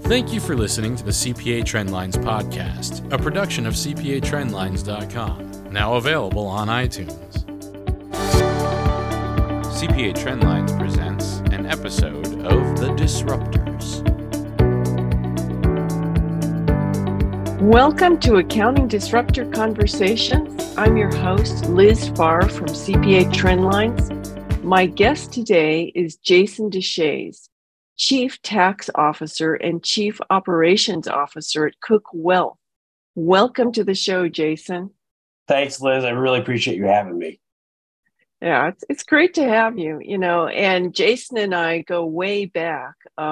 Thank you for listening to the CPA Trendlines podcast, a production of CPATrendlines.com, now available on iTunes. CPA Trendlines presents an episode of The Disruptors. Welcome to Accounting Disruptor Conversations. I'm your host, Liz Farr from CPA Trendlines. My guest today is Jason Deshaies, Chief Tax Officer and Chief Operations Officer at Cook Wealth. Welcome to the show, Jason. Thanks, Liz. I really appreciate you having me. Yeah, it's great to have you, and Jason and I go way back.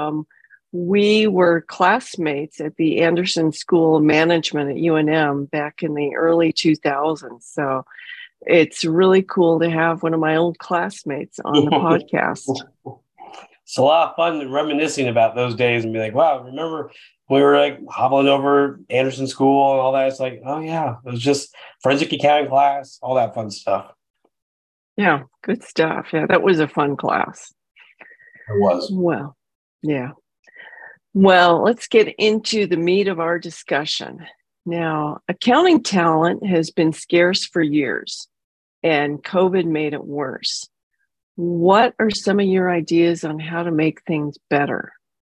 We were classmates at the Anderson School of Management at UNM back in the early 2000s. So it's really cool to have one of my old classmates on the podcast. It's a lot of fun reminiscing about those days and be like, wow, remember we were like hobbling over Anderson School and all that? It's like, oh yeah, it was just forensic accounting class, all that fun stuff. Yeah, good stuff. Yeah, that was a fun class. It was. Well, yeah. Well, let's get into the meat of our discussion. Now, accounting talent has been scarce for years, and COVID made it worse. What are some of your ideas on how to make things better?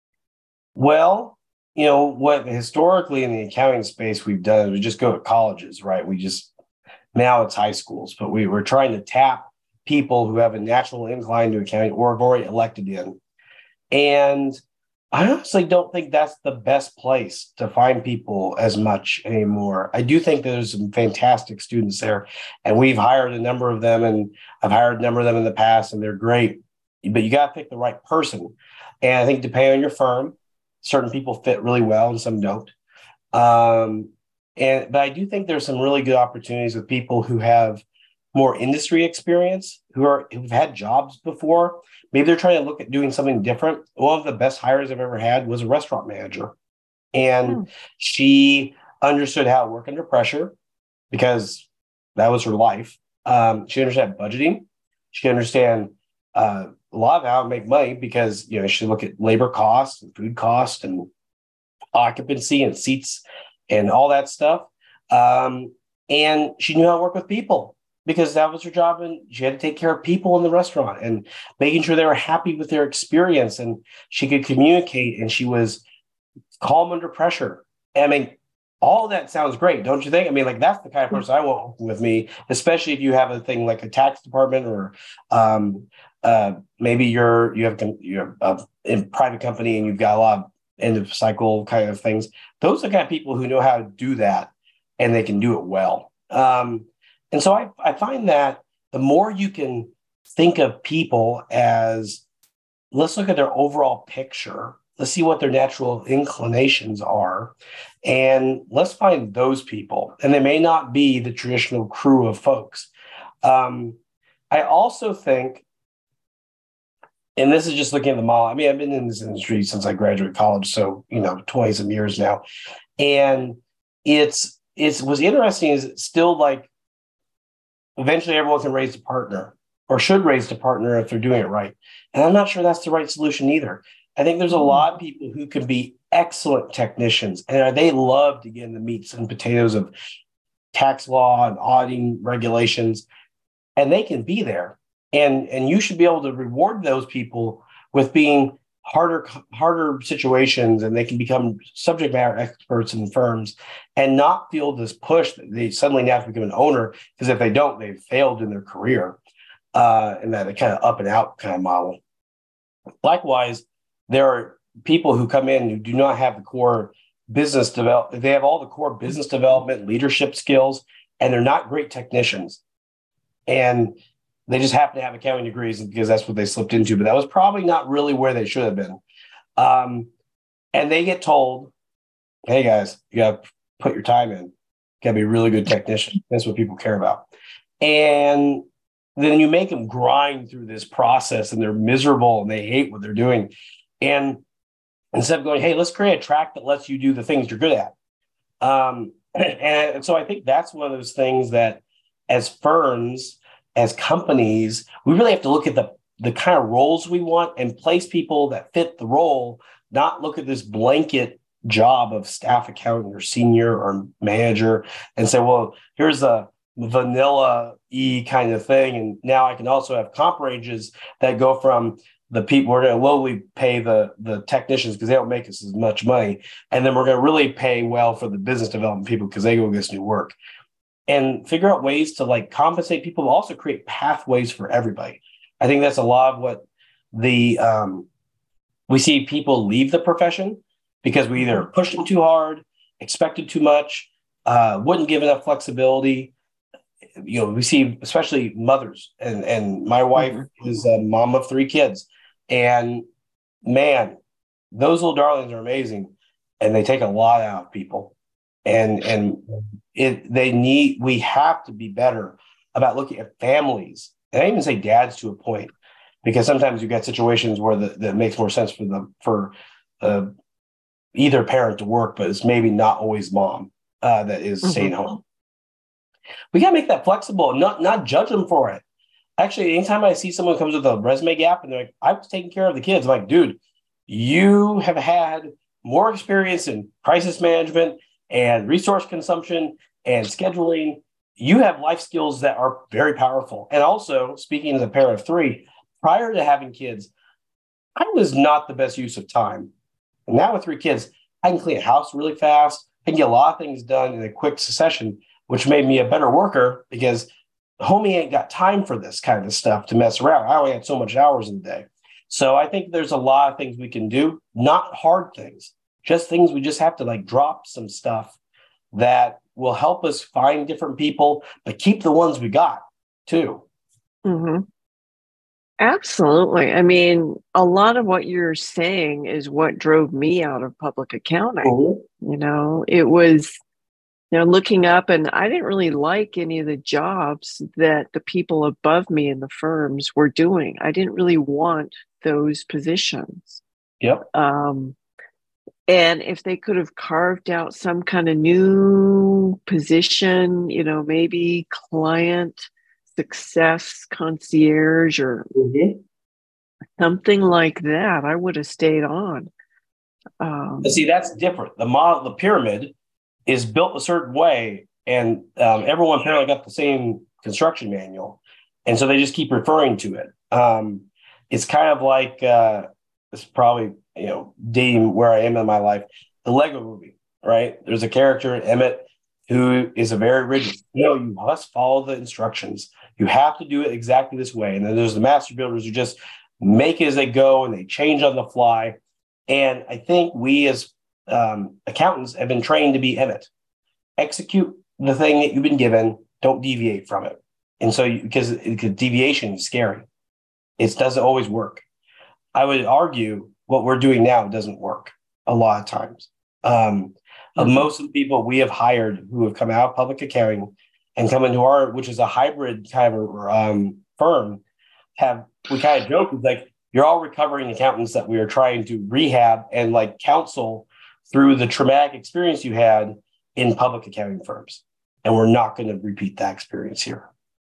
Well, what historically in the accounting space we've done is we just go to colleges, right? Now it's high schools, but we're trying to tap people who have a natural incline to accounting or have already elected in. And I honestly don't think that's the best place to find people as much anymore. I do think there's some fantastic students there, and we've hired a number of them, and I've hired a number of them in the past, and they're great. But you got to pick the right person. And I think depending on your firm, certain people fit really well and some don't. But I do think there's some really good opportunities with people who have more industry experience, who've had jobs before. Maybe they're trying to look at doing something different. One of the best hires I've ever had was a restaurant manager. And she understood how to work under pressure because that was her life. She understood budgeting. She could understand a lot of how to make money because, she look at labor costs and food costs and occupancy and seats and all that stuff. And she knew how to work with people, because that was her job, and she had to take care of people in the restaurant and making sure they were happy with their experience, and she could communicate, and she was calm under pressure. I mean, all that sounds great, don't you think? I mean, that's the kind of person I want with me, especially if you have a thing like a tax department or maybe you're in private company and you've got a lot of end of cycle kind of things. Those are the kind of people who know how to do that, and they can do it well. And so I find that the more you can think of people as, let's look at their overall picture, let's see what their natural inclinations are, and let's find those people. And they may not be the traditional crew of folks. I also think, and this is just looking at the model, I mean, I've been in this industry since I graduated college, so, 20 some years now. And what's interesting is it's still like, eventually everyone can raise a partner or should raise a partner if they're doing it right. And I'm not sure that's the right solution either. I think there's a lot of people who can be excellent technicians, and they love to get in the meats and potatoes of tax law and auditing regulations, and they can be there. And you should be able to reward those people with being harder situations, and they can become subject matter experts in firms and not feel this push that they suddenly have to become an owner, because if they don't, they've failed in their career, and that kind of up and out kind of model. Likewise, there are people who come in who do not have the core business development. They have all the core business development, leadership skills, and they're not great technicians. And they just happen to have accounting degrees because that's what they slipped into, but that was probably not really where they should have been. And they get told, hey guys, you got to put your time in. You got to be a really good technician. That's what people care about. And then you make them grind through this process, and they're miserable and they hate what they're doing. And instead of going, hey, let's create a track that lets you do the things you're good at. And so I think that's one of those things that as firms, as companies, we really have to look at the kind of roles we want and place people that fit the role not look at this blanket job of staff accountant or senior or manager and say, well, here's a vanilla E kind of thing. And now I can also have comp ranges that go from the people, we're going to lowly pay the technicians because they don't make us as much money. And then we're going to really pay well for the business development people because they go get us new work. And figure out ways to like compensate people, but also create pathways for everybody. I think that's a lot of what we see people leave the profession because we either pushed them too hard, expected too much, wouldn't give enough flexibility. We see especially mothers, and my wife is a mom of 3 kids, and man, those little darlings are amazing, and they take a lot out of people, we have to be better about looking at families, and I even say dads to a point, because sometimes you get situations where that makes more sense for either parent to work, but it's maybe not always mom that is staying home. We got to make that flexible and not judge them for it. Actually, anytime I see someone comes with a resume gap and they're like, I was taking care of the kids, I'm like, dude, you have had more experience in crisis management and resource consumption and scheduling. You have life skills that are very powerful. And also, speaking as a parent of 3, prior to having kids, I was not the best use of time. And now with 3 kids, I can clean a house really fast. I can get a lot of things done in a quick succession, which made me a better worker because homie ain't got time for this kind of stuff to mess around. I only had so much hours in the day. So I think there's a lot of things we can do, not hard things, just things we just have to like drop some stuff that will help us find different people, but keep the ones we got too. Mm-hmm. Absolutely. I mean, a lot of what you're saying is what drove me out of public accounting. It was, looking up, and I didn't really like any of the jobs that the people above me in the firms were doing. I didn't really want those positions. Yep. And if they could have carved out some kind of new position, maybe client success concierge or something like that, I would have stayed on. See, that's different. The model, the pyramid is built a certain way, and everyone apparently got the same construction manual. And so they just keep referring to it. It's kind of like, it's probably, dating where I am in my life, the Lego movie, right? There's a character, Emmett, who is a very rigid, you must follow the instructions. You have to do it exactly this way. And then there's the master builders who just make it as they go and they change on the fly. And I think we as accountants have been trained to be Emmett. Execute the thing that you've been given. Don't deviate from it. And so, because deviation is scary. It doesn't always work. I would argue what we're doing now doesn't work a lot of times. Most of the people we have hired who have come out of public accounting and come into our, which is a hybrid kind of firm, we kind of joke, it's like, you're all recovering accountants that we are trying to rehab and like counsel through the traumatic experience you had in public accounting firms. And we're not going to repeat that experience here.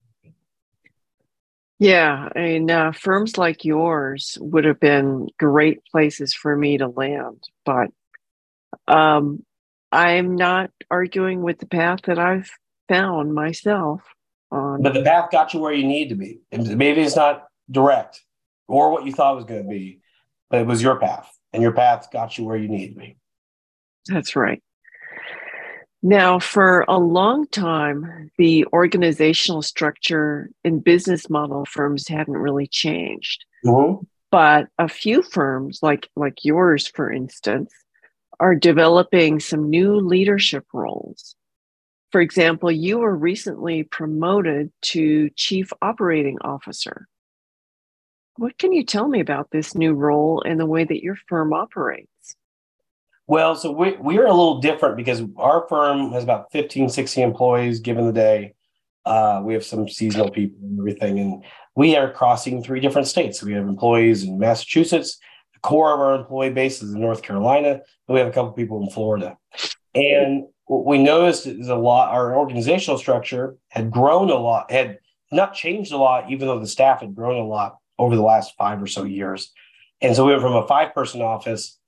Yeah, I mean, firms like yours would have been great places for me to land, but I'm not arguing with the path that I've found myself on. But the path got you where you need to be. Maybe it's not direct or what you thought it was going to be, but it was your path, and your path got you where you need to be. That's right. Now, for a long time, the organizational structure and business model of firms hadn't really changed. But a few firms, like yours, for instance, are developing some new leadership roles. For example, you were recently promoted to Chief Operating Officer. What can you tell me about this new role and the way that your firm operates? Well, so we're a little different because our firm has about 15, 16 employees given the day. We have some seasonal people and everything. And we are crossing 3 different states. We have employees in Massachusetts. The core of our employee base is in North Carolina. And we have a couple of people in Florida. And what we noticed is our organizational structure had grown a lot, had not changed a lot, even though the staff had grown a lot over the last 5 or so years. And so we went from a 5-person office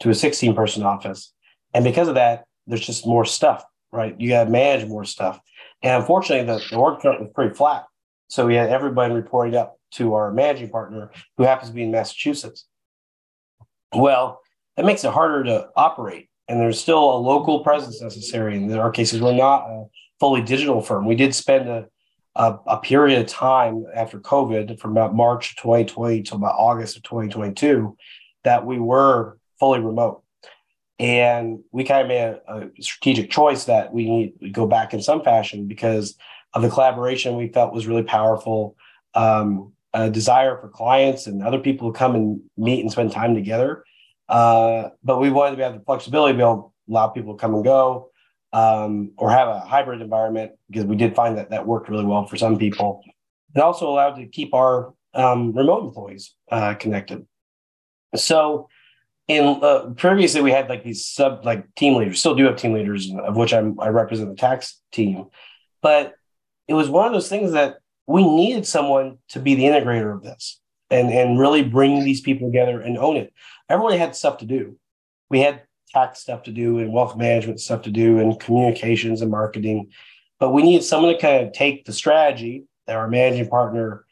to a 16-person office. And because of that, there's just more stuff, right? You got to manage more stuff. And unfortunately, the org chart was pretty flat. So we had everybody reporting up to our managing partner, who happens to be in Massachusetts. Well, that makes it harder to operate. And there's still a local presence necessary. And in our cases, we're not a fully digital firm. We did spend a period of time after COVID, from about March of 2020 to about August of 2022, that we were fully remote. And we kind of made a strategic choice that we need to go back in some fashion because of the collaboration we felt was really powerful, a desire for clients and other people to come and meet and spend time together. But we wanted to have the flexibility to be able to allow people to come and go, or have a hybrid environment, because we did find that that worked really well for some people. It also allowed to keep our remote employees connected. So previously we had like these team leaders, still do have team leaders, of which I represent the tax team. But it was one of those things that we needed someone to be the integrator of this and really bring these people together and own it. Everybody had stuff to do. We had tax stuff to do and wealth management stuff to do and communications and marketing. But we needed someone to kind of take the strategy that our managing partner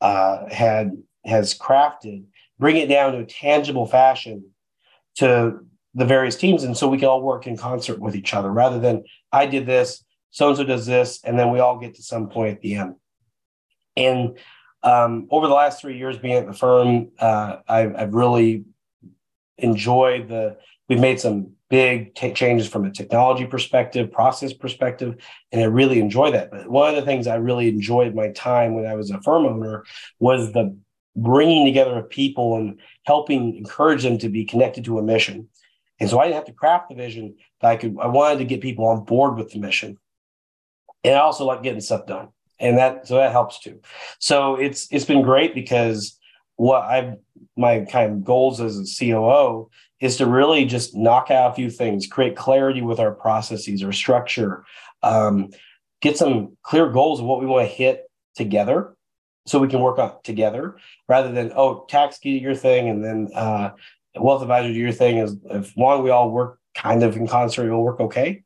has crafted, bring it down to a tangible fashion to the various teams. And so we can all work in concert with each other rather than I did this, so-and-so does this, and then we all get to some point at the end. And over the last 3 years being at the firm, I've really enjoyed we've made some big changes from a technology perspective, process perspective, and I really enjoy that. But one of the things I really enjoyed my time when I was a firm owner was the bringing together of people and helping encourage them to be connected to a mission. And so I didn't have to craft the vision, but I wanted to get people on board with the mission. And I also like getting stuff done. And that helps too. So it's been great because my kind of goals as a COO is to really just knock out a few things, create clarity with our processes or structure, get some clear goals of what we want to hit together so we can work on it together rather than, tax do your thing and then wealth advisor do your thing. As long as we all work kind of in concert, it'll work okay.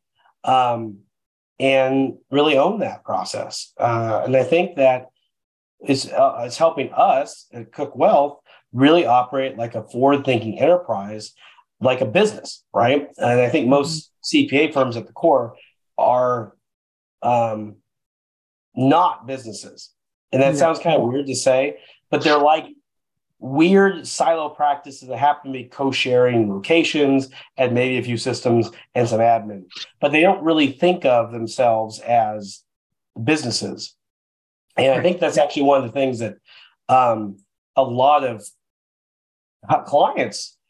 And really own that process. And I think that it's helping us at Cook Wealth really operate like a forward-thinking enterprise, like a business, right? And I think most CPA firms at the core are not businesses. And that sounds kind of weird to say, but they're like weird silo practices that happen to be co-sharing locations and maybe a few systems and some admin, but they don't really think of themselves as businesses. And I think that's actually one of the things that a lot of clients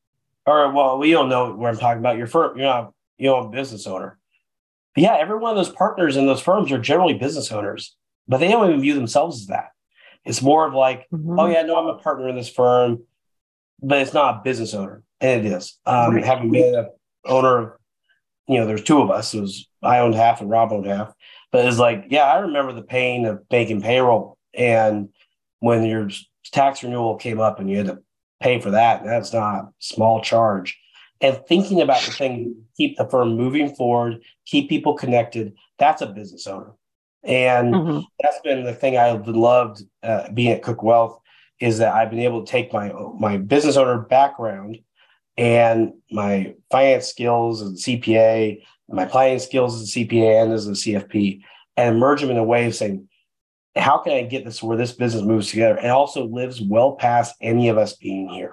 we don't know what I'm talking about. Your firm, you're a business owner. But yeah, every one of those partners in those firms are generally business owners, but they don't even view themselves as that. It's more of like, oh yeah, no, I'm a partner in this firm, but it's not a business owner. And it is. Having been an owner of, there's two of us. It was I owned half and Rob owned half. But it's like, yeah, I remember the pain of making payroll. And when your tax renewal came up and you had to pay for that, that's not a small charge. And thinking about the thing to keep the firm moving forward, keep people connected, that's a business owner. And that's been the thing I've loved being at Cook Wealth is that I've been able to take my business owner background and my finance skills as a CPA, my planning skills as a CPA and as a CFP, and merge them in a way of saying, how can I get this where this business moves together and also lives well past any of us being here?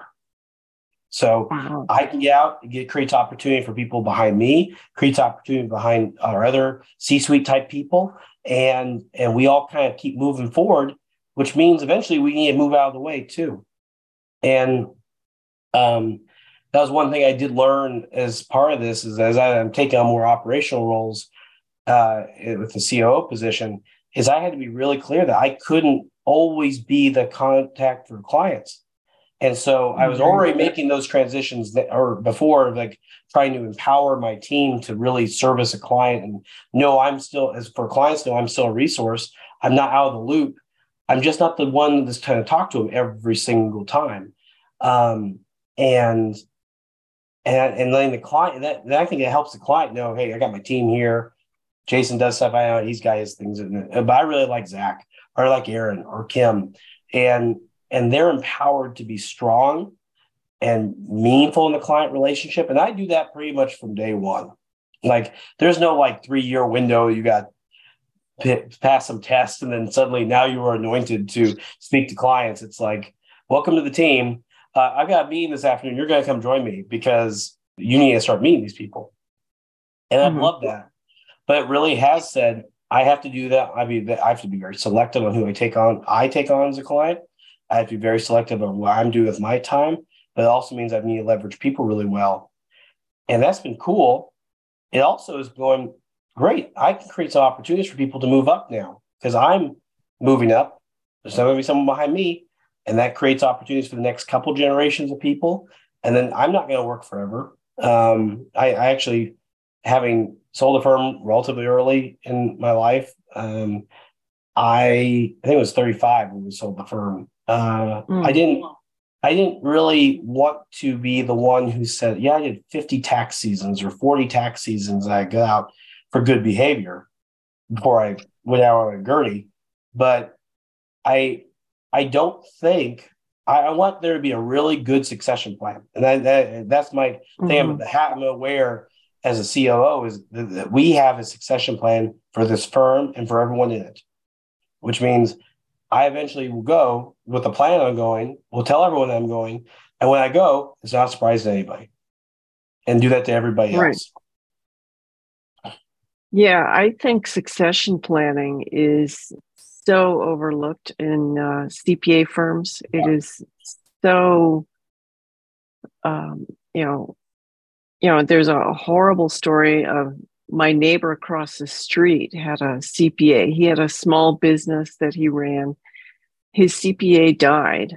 So I can get out and creates opportunity for people behind me, creates opportunity behind our other C-suite type people. And we all kind of keep moving forward, which means eventually we need to move out of the way too. And that was one thing I did learn as part of this is as I'm taking on more operational roles with the COO position, is I had to be really clear that I couldn't always be the contact for clients. And so I was already making those transitions before, like trying to empower my team to really service a client. And no, I'm still a resource. I'm not out of the loop. I'm just not the one that's trying to talk to them every single time. And and letting the client, that I think it helps the client know, hey, I got my team here. Jason does stuff. I know he's got his things, but I really like Zach or like Aaron or Kim, and they're empowered to be strong and meaningful in the client relationship. And I do that pretty much from day one. Like there's no like 3-year window. You got pass some tests and then suddenly now you are anointed to speak to clients. It's like, welcome to the team. I've got a meeting this afternoon. You're going to come join me because you need to start meeting these people. And I've loved that. But it really has said, I have to do that. I have to be very selective on who I take on as a client. I have to be very selective on what I'm doing with my time. But it also means I need to leverage people really well. And that's been cool. It also is going great. I can create some opportunities for people to move up now because I'm moving up. There's going to be someone behind me. And that creates opportunities for the next couple generations of people. And then I'm not going to work forever. I actually, having sold a firm relatively early in my life, I think it was 35 when we sold the firm. I didn't really want to be the one who said, yeah, I did 50 tax seasons or 40 tax seasons. I got out for good behavior before I went out on a gurney. But I don't think I want there to be a really good succession plan. And that's my thing. I'm aware as a COO is that we have a succession plan for this firm and for everyone in it, which means I eventually will go with the plan I'm going, will tell everyone I'm going. And when I go, it's not a surprise to anybody and do that to everybody else. Yeah, I think succession planning is so overlooked in CPA firms. It is so, there's a horrible story of my neighbor across the street had a CPA. He had a small business that he ran. His CPA died.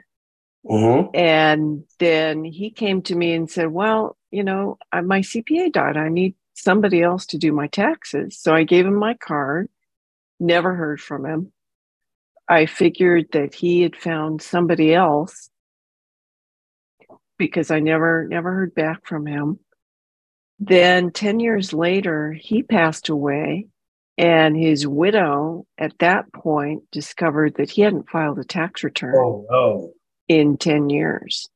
And then he came to me and said, well, my CPA died. I need somebody else to do my taxes. So I gave him my card, never heard from him. I figured that he had found somebody else because I never heard back from him. Then 10 years later, he passed away, and his widow at that point discovered that he hadn't filed a tax return in 10 years.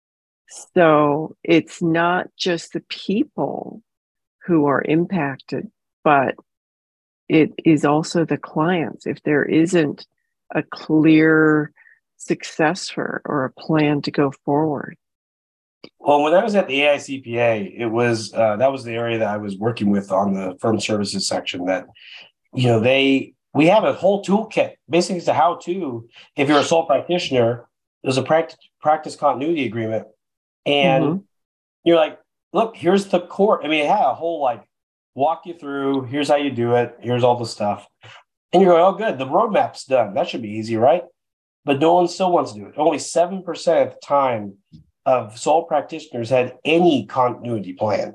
So it's not just the people who are impacted, but it is also the clients. If there isn't a clear successor or a plan to go forward. Well, when I was at the AICPA, it was that was the area that I was working with on the firm services section. That we have a whole toolkit. Basically, it's a how-to. If you're a sole practitioner, there's a practice continuity agreement, and you're like, look, here's the core. I mean, it had a whole walk you through. Here's how you do it. Here's all the stuff, and you're going, oh, good. The roadmap's done. That should be easy, right? But no one still wants to do it. Only 7% of the time of sole practitioners had any continuity plan.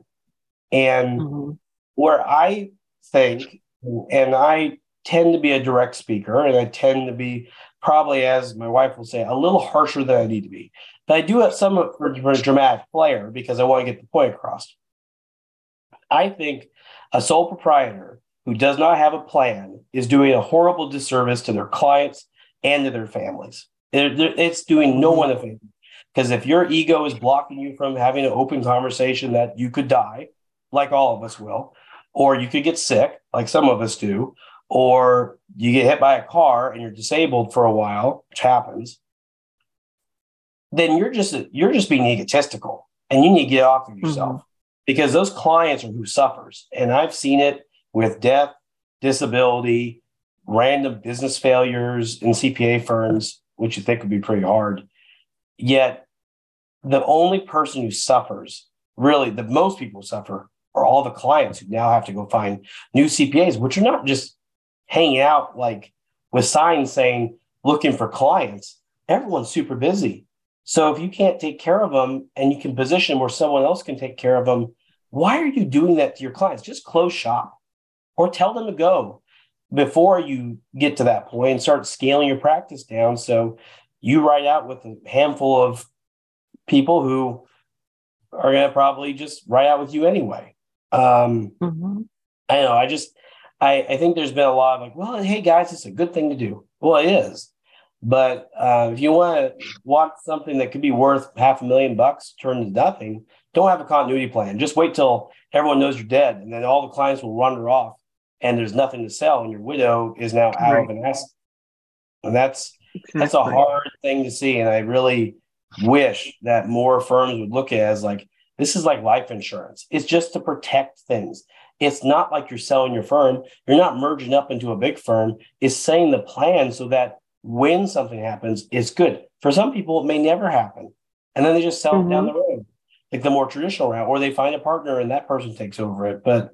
And where I think, and I tend to be a direct speaker, and I tend to be probably, as my wife will say, a little harsher than I need to be. But I do it somewhat for a dramatic flair because I want to get the point across. I think a sole proprietor who does not have a plan is doing a horrible disservice to their clients and to their families. It's doing no one a favor. Because if your ego is blocking you from having an open conversation that you could die, like all of us will, or you could get sick, like some of us do, or you get hit by a car and you're disabled for a while, which happens, then you're just being egotistical and you need to get off of yourself because those clients are who suffers. And I've seen it with death, disability, random business failures in CPA firms, which you think would be pretty hard. Yet the only person who suffers, really, the most people suffer, are all the clients who now have to go find new CPAs, which are not just hanging out with signs saying, looking for clients. Everyone's super busy. So if you can't take care of them and you can position where someone else can take care of them, why are you doing that to your clients? Just close shop or tell them to go before you get to that point and start scaling your practice down. So you ride out with a handful of people who are going to probably just ride out with you anyway. Mm-hmm. I know. I think there's been a lot of like, well, hey guys, it's a good thing to do. Well, it is. But if you want something that could be worth $500,000 turn to nothing, don't have a continuity plan. Just wait till everyone knows you're dead, and then all the clients will wander off, and there's nothing to sell, and your widow is now out of an asset. And that's a hard thing to see. And I really wish that more firms would look at it as like, this is like life insurance. It's just to protect things. It's not like you're selling your firm. You're not merging up into a big firm. It's setting the plan so that when something happens, it's good. For some people, it may never happen. And then they just sell it down the road, like the more traditional route, or they find a partner and that person takes over it. But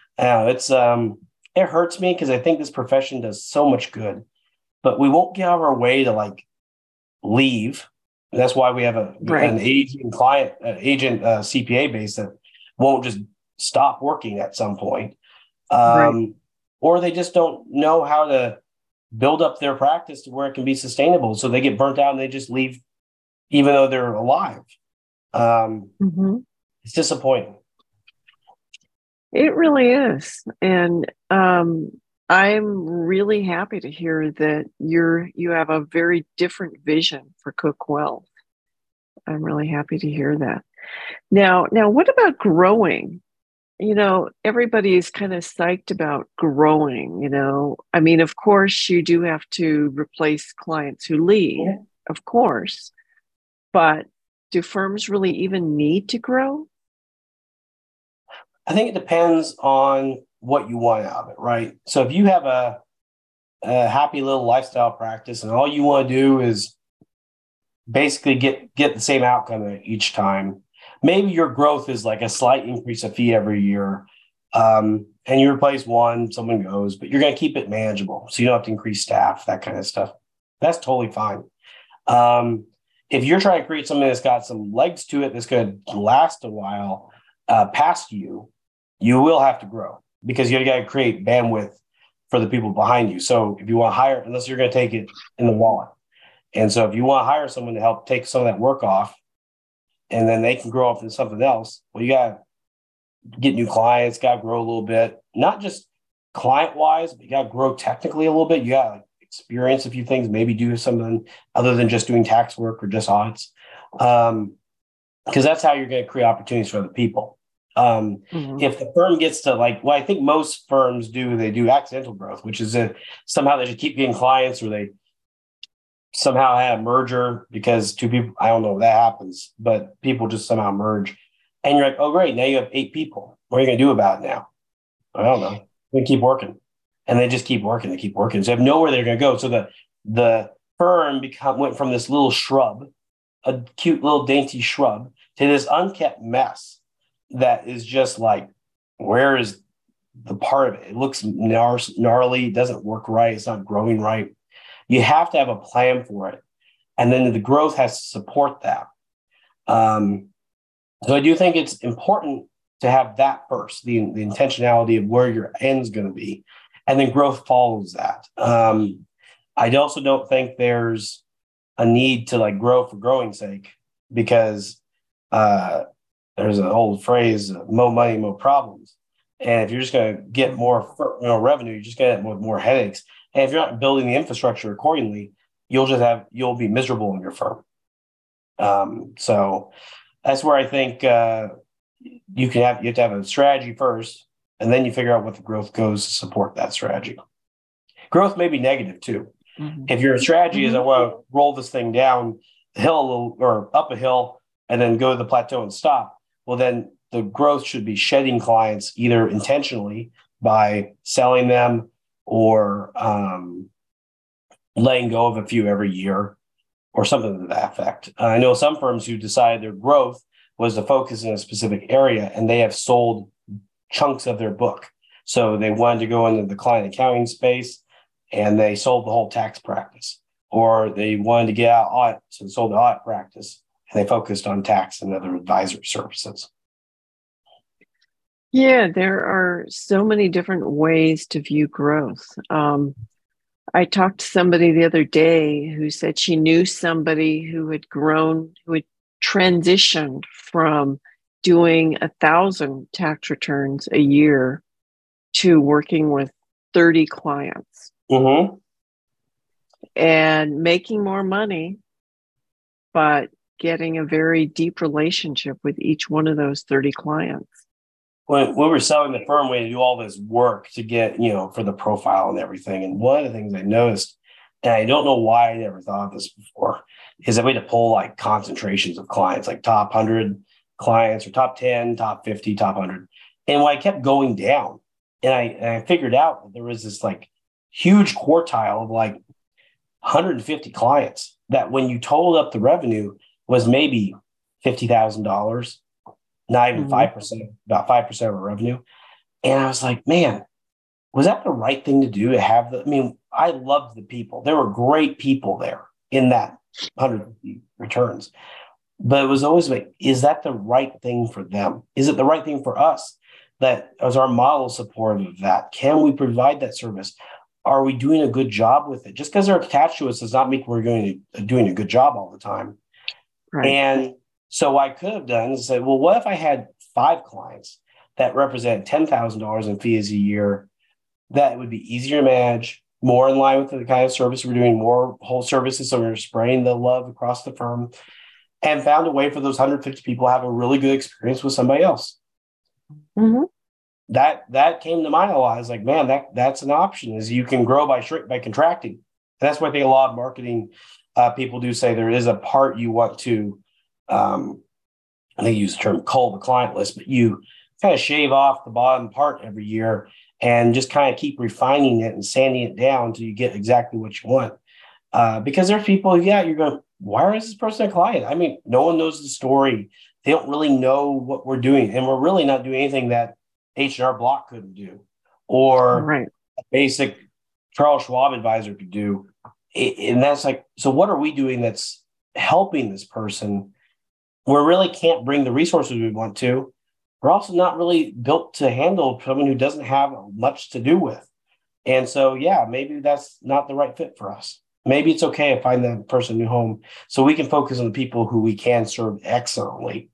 it hurts me because I think this profession does so much good, but we won't get out of our way to like leave. And that's why we have an agent CPA base that won't just stop working at some point. Or they just don't know how to build up their practice to where it can be sustainable. So they get burnt out and they just leave, even though they're alive. It's disappointing. It really is. And I'm really happy to hear that you have a very different vision for Cook Wealth. I'm really happy to hear that. Now, what about growing? Everybody is kind of psyched about growing, I mean, of course, you do have to replace clients who leave, of course, but do firms really even need to grow? I think it depends on what you want out of it, right? So if you have a happy little lifestyle practice and all you want to do is basically get the same outcome each time, maybe your growth is like a slight increase of fee every year. And you replace one, someone goes, but you're going to keep it manageable. So you don't have to increase staff, that kind of stuff. That's totally fine. If you're trying to create something that's got some legs to it, that's going to last a while past you, you will have to grow because you got to create bandwidth for the people behind you. So if you want to hire, unless you're going to take it in the wallet. And so if you want to hire someone to help take some of that work off, and then they can grow up into something else, well, you got to get new clients, got to grow a little bit, not just client-wise, but you got to grow technically a little bit. You got to experience a few things, maybe do something other than just doing tax work or just audits, because that's how you're going to create opportunities for other people. If the firm gets to I think most firms do, they do accidental growth, which is somehow they just keep getting clients, or they somehow have a merger because two people, I don't know if that happens, but people just somehow merge. And you're like, oh, great, now you have 8 people. What are you going to do about it now? I don't know. We're going to keep working. And they just keep working. They keep working. So they have nowhere they're going to go. So the firm went from this little shrub, a cute little dainty shrub, to this unkept mess that is just like, where is the part of it? It looks gnarly. It doesn't work right. It's not growing right. You have to have a plan for it. And then the growth has to support that. So I do think it's important to have that first, the intentionality of where your end's going to be. And then growth follows that. I also don't think there's a need to grow for growing's sake, because there's an old phrase, more money, more problems. And if you're just going to get more revenue, you're just going to get more headaches. And if you're not building the infrastructure accordingly, you'll be miserable in your firm. So that's where I think you have to have a strategy first, and then you figure out what the growth goes to support that strategy. Growth may be negative too. If your strategy is, I want to roll this thing down the hill a little, or up a hill and then go to the plateau and stop, well, then the growth should be shedding clients either intentionally by selling them or letting go of a few every year or something to that effect. I know some firms who decided their growth was to focus in a specific area, and they have sold chunks of their book. So they wanted to go into the client accounting space, and they sold the whole tax practice, or they wanted to get out audit, so they sold the audit practice, and they focused on tax and other advisory services. Yeah, there are so many different ways to view growth. I talked to somebody the other day who said she knew somebody who had transitioned from doing 1,000 tax returns a year to working with 30 clients Mm-hmm. and making more money, but getting a very deep relationship with each one of those 30 clients. When we were selling the firm, we had to do all this work to get, for the profile and everything. And one of the things I noticed, and I don't know why I never thought of this before, is that we had to pull like concentrations of clients, like top 100 clients or top 10, top 50, top 100. And when I kept going down, and I figured out that there was this like huge quartile of like 150 clients that when you totaled up the revenue was maybe $50,000, not even 5%, about 5% of our revenue. And I was like, man, was that the right thing to do to have I loved the people. There were great people there in that 150 returns. But it was always like, is that the right thing for them? Is it the right thing for us? That as our model supportive of that? Can we provide that service? Are we doing a good job with it? Just because they're attached to us does not mean we're doing a good job all the time. Right. And so what I could have done is said, well, what if I had 5 clients that represent $10,000 in fees a year? That would be easier to manage, more in line with the kind of service we're doing, more whole services. So we're spraying the love across the firm, and found a way for those 150 people to have a really good experience with somebody else. Mm-hmm. That came to mind a lot. I was like, man, that's an option, is you can grow by contracting. And that's why I think a lot of marketing people do say there is a part you want to, they use the term cull the client list, but you kind of shave off the bottom part every year and just kind of keep refining it and sanding it down until you get exactly what you want. Because there's people, you're going, why is this person a client? I mean, no one knows the story. They don't really know what we're doing. And we're really not doing anything that H&R Block couldn't do, or Right. a basic Charles Schwab advisor could do. And that's like, so what are we doing that's helping this person? We really can't bring the resources we want to. We're also not really built to handle someone who doesn't have much to do with. And so, maybe that's not the right fit for us. Maybe it's okay to find that person a new home so we can focus on the people who we can serve excellently.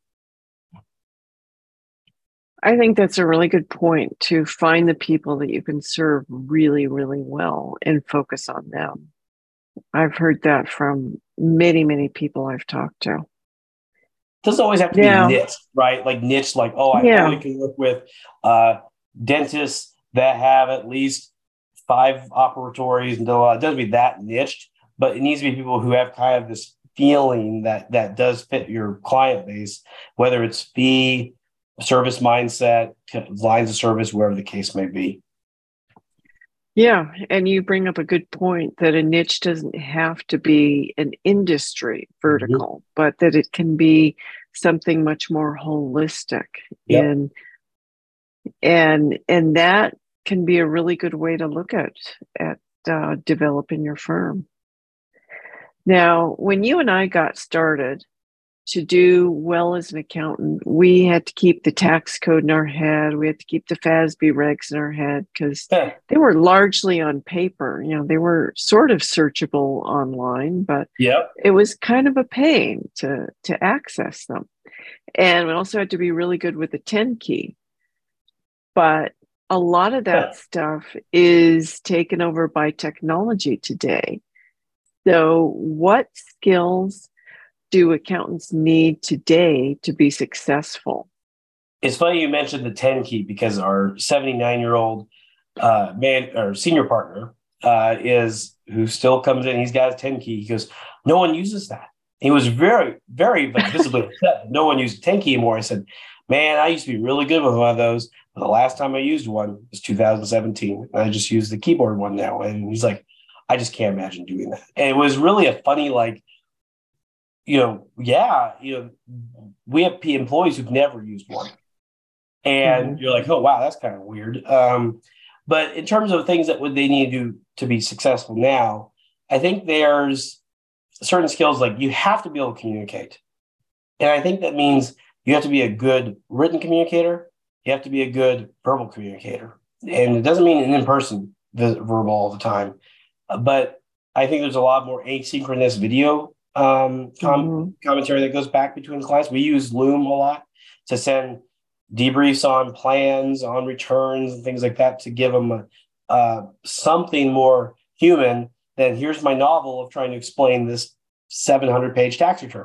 I think that's a really good point, to find the people that you can serve really, really well and focus on them. I've heard that from many, many people I've talked to. It doesn't always have to be niche, right? Like niche, like, I only can work with dentists that have at least 5 operatories, and it doesn't be that niched, but it needs to be people who have kind of this feeling that does fit your client base, whether it's fee, service mindset, lines of service, wherever the case may be. Yeah, and you bring up a good point that a niche doesn't have to be an industry vertical, but that it can be something much more holistic. Yep. And that can be a really good way to look at developing your firm. Now, when you and I got started to do well as an accountant, we had to keep the tax code in our head. We had to keep the FASB regs in our head because they were largely on paper. They were sort of searchable online, but it was kind of a pain to access them. And we also had to be really good with the 10 key. But a lot of that stuff is taken over by technology today. So what skills do accountants need today to be successful? It's funny you mentioned the 10 key, because our 79-year-old man or senior partner who still comes in. He's got a 10 key. He goes, no one uses that. He was very, very visibly upset. No one used a 10 key anymore. I said, man, I used to be really good with one of those. But the last time I used one was 2017. And I just use the keyboard one now. And he's like, I just can't imagine doing that. And it was really a funny, like, we have employees who've never used one. And you're like, oh, wow, that's kind of weird. But in terms of things that they need to do to be successful now, I think there's certain skills, like you have to be able to communicate. And I think that means you have to be a good written communicator. You have to be a good verbal communicator. And it doesn't mean an in-person verbal all the time. But I think there's a lot more asynchronous video commentary that goes back between clients. We use Loom a lot. to send debriefs on plans, on returns, and things like that to give them something more human than here's my novel of trying to explain this 700-page tax return.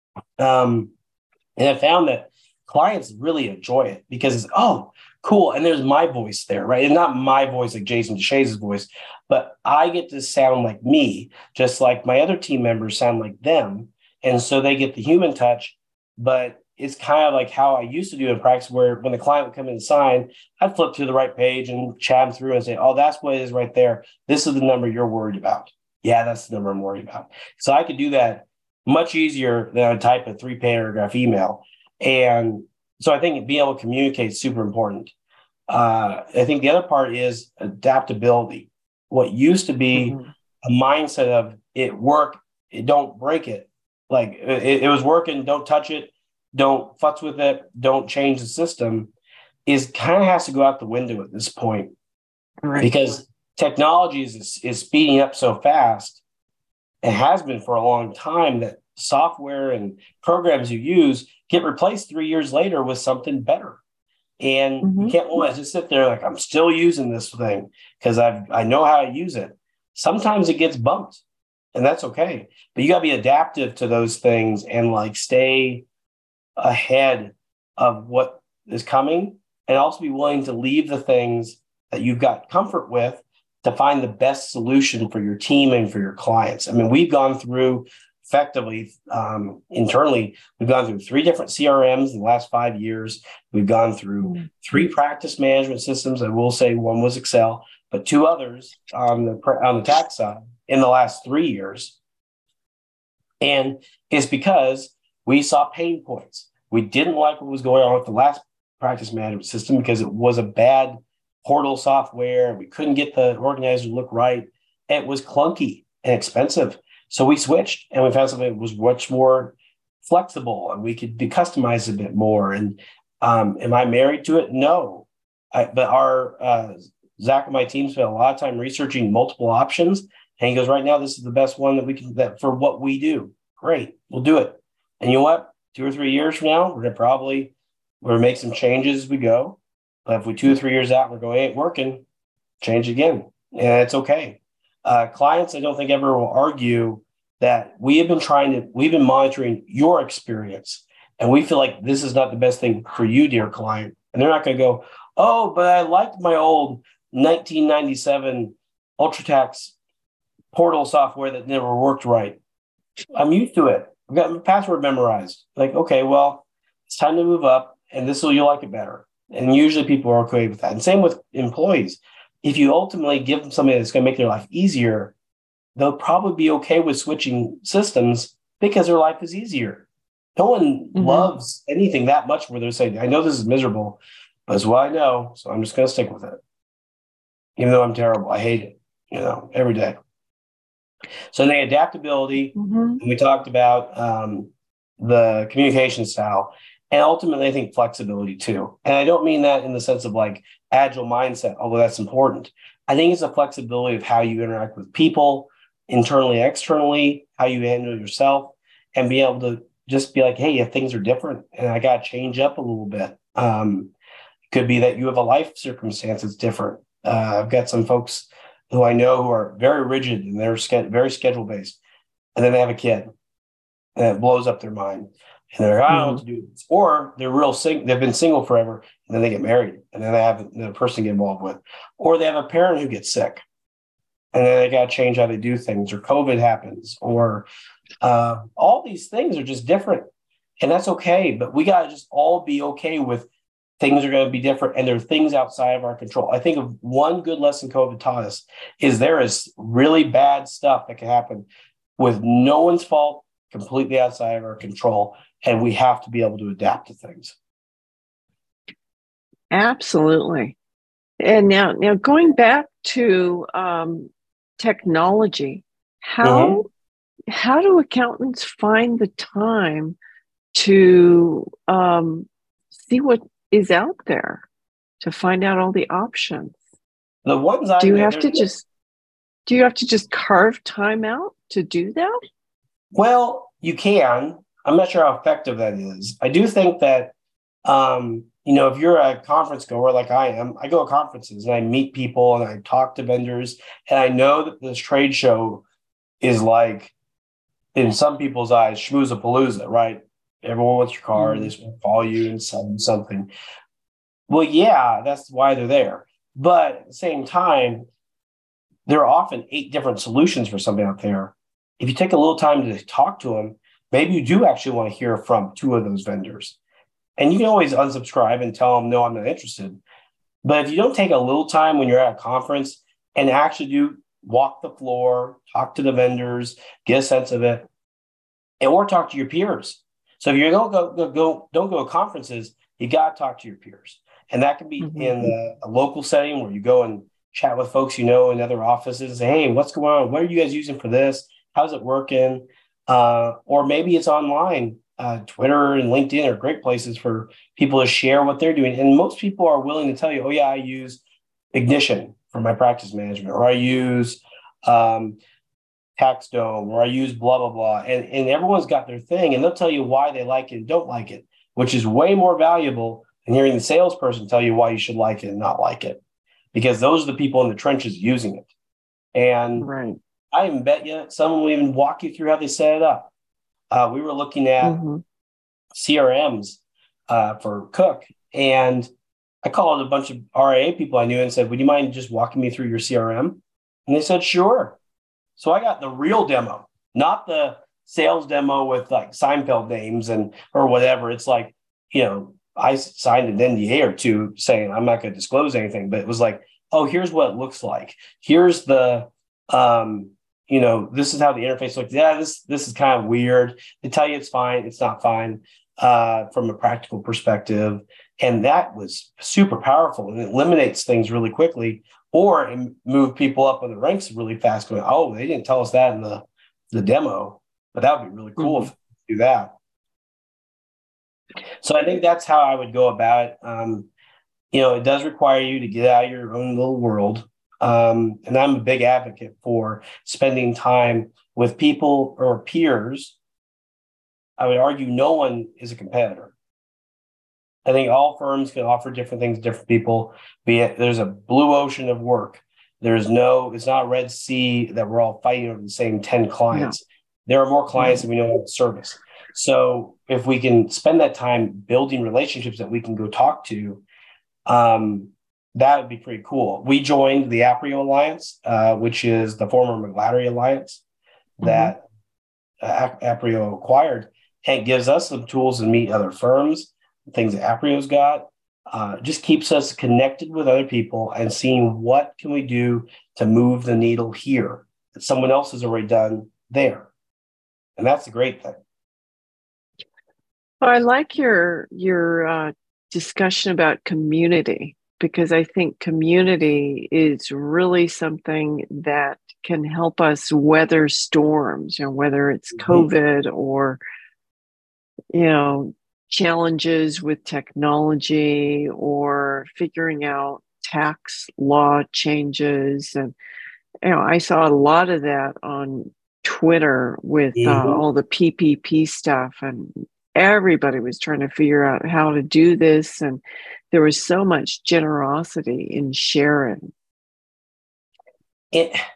And I found that clients really enjoy it because it's, oh, cool. And there's my voice there, right? And not my voice like Jason DeShays' voice, but I get to sound like me, just like my other team members sound like them. And so they get the human touch, but it's kind of like how I used to do in practice, where when the client would come in and sign, I'd flip to the right page and chat them through and say, oh, that's what it is right there. This is the number you're worried about. Yeah, that's the number I'm worried about. So I could do that much easier than I type a 3-paragraph email. And so I think being able to communicate is super important. I think the other part is adaptability. What used to be a mindset of it work, it don't break it. Like it was working, don't touch it, don't futz with it, don't change the system, is kind of has to go out the window at this point. Right. Because technology is speeding up so fast. It has been for a long time that software and programs you use get replaced 3 years later with something better. And you can't always just sit there like, I'm still using this thing because I know how to use it. Sometimes it gets bumped, and that's okay. But you got to be adaptive to those things and like stay ahead of what is coming, and also be willing to leave the things that you've got comfort with to find the best solution for your team and for your clients. I mean, we've gone through effectively internally, we've gone through 3 different CRMs in the last 5 years. We've gone through 3 practice management systems. I will say one was Excel, but 2 others on the tax side in the last 3 years. And it's because we saw pain points. We didn't like what was going on with the last practice management system because it was a bad portal software. We couldn't get the organizer to look right. It was clunky and expensive. So we switched, and we found something that was much more flexible, and we could be customized a bit more. And am I married to it? No. But our Zach and my team spent a lot of time researching multiple options. And he goes, right now, this is the best one that we can that for what we do. Great, we'll do it. And you know what? 2 or 3 years from now, we're gonna make some changes as we go. But if we 2 or 3 years out, we're going, it ain't working, change again. And it's okay. Clients, I don't think ever will argue that we've been monitoring your experience, and we feel like this is not the best thing for you, dear client. And they're not going to go, oh, but I liked my old 1997 UltraTax portal software that never worked right. I'm used to it. I've got my password memorized. Like, okay, well, it's time to move up, and you'll like it better. And usually people are okay with that. And same with employees. If you ultimately give them something that's going to make their life easier, they'll probably be okay with switching systems because their life is easier. No one loves anything that much where they're saying, I know this is miserable, but it's what I know, so I'm just going to stick with it. Even though I'm terrible, I hate it, every day. So the adaptability, we talked about the communication style, and ultimately, I think flexibility too. And I don't mean that in the sense of like agile mindset, although that's important. I think it's a flexibility of how you interact with people, internally, externally, how you handle yourself, and be able to just be like, hey, if things are different and I got to change up a little bit. It could be that you have a life circumstance that's different. I've got some folks who I know who are very rigid and they're very schedule based, and then they have a kid and it blows up their mind. And they're like, I don't know what to do. Or they're they've been single forever, and then they get married, and then they have a person to get involved with. Or they have a parent who gets sick, and then they got to change how they do things, or COVID happens, or all these things are just different. And that's okay. But we got to just all be okay with things are going to be different, and there are things outside of our control. I think of one good lesson COVID taught us is there is really bad stuff that can happen with no one's fault, completely outside of our control. And we have to be able to adapt to things. Absolutely. And now going back to technology, how do accountants find the time to see what is out there, to find out all the options? The ones do you have to just carve time out to do that? Well, you can. I'm not sure how effective that is. I do think that If you're a conference goer like I am, I go to conferences and I meet people and I talk to vendors, and I know that this trade show is like, in some people's eyes, schmoozapalooza, right? Everyone wants your car, they just want to call you and sell you something. Well, yeah, that's why they're there. But at the same time, there are often 8 different solutions for something out there. If you take a little time to talk to them, maybe you do actually want to hear from 2 of those vendors. And you can always unsubscribe and tell them, no, I'm not interested. But if you don't take a little time when you're at a conference and actually do walk the floor, talk to the vendors, get a sense of it, or talk to your peers. So if you don't go to conferences, you got to talk to your peers. And that can be in a local setting where you go and chat with folks in other offices and say, hey, what's going on? What are you guys using for this? How's it working? Or maybe it's online. Twitter and LinkedIn are great places for people to share what they're doing. And most people are willing to tell you, oh, yeah, I use Ignition for my practice management, or I use TaxDome, or I use blah, blah, blah. And everyone's got their thing, and they'll tell you why they like it and don't like it, which is way more valuable than hearing the salesperson tell you why you should like it and not like it, because those are the people in the trenches using it. And right. I even bet you someone will even walk you through how they set it up. We were looking at CRMs for Cook, and I called a bunch of RIA people I knew and said, would you mind just walking me through your CRM? And they said, sure. So I got the real demo, not the sales demo with like Seinfeld names or whatever. It's like, I signed an NDA or 2 saying I'm not going to disclose anything, but it was like, oh, here's what it looks like. Here's the, this is how the interface looks. Yeah, this is kind of weird. They tell you it's fine. It's not fine from a practical perspective. And that was super powerful, and it eliminates things really quickly, or it move people up in the ranks really fast going, oh, they didn't tell us that in the demo, but that would be really cool if they do that. So I think that's how I would go about it. It does require you to get out of your own little world. And I'm a big advocate for spending time with people or peers. I would argue no one is a competitor. I think all firms can offer different things to different people. There's a blue ocean of work. It's not a Red Sea that we're all fighting over the same 10 clients. No. There are more clients than we know how to service. So if we can spend that time building relationships that we can go talk to, that would be pretty cool. We joined the Aprio Alliance, which is the former McGladrey Alliance that Aprio acquired, and it gives us some tools to meet other firms, things that Aprio's got. Just keeps us connected with other people and seeing what can we do to move the needle here that someone else has already done there. And that's the great thing. Well, I like your discussion about community, because I think community is really something that can help us weather storms, whether it's COVID or, challenges with technology or figuring out tax law changes. And, I saw a lot of that on Twitter with all the PPP stuff, and everybody was trying to figure out how to do this. And there was so much generosity in sharing. I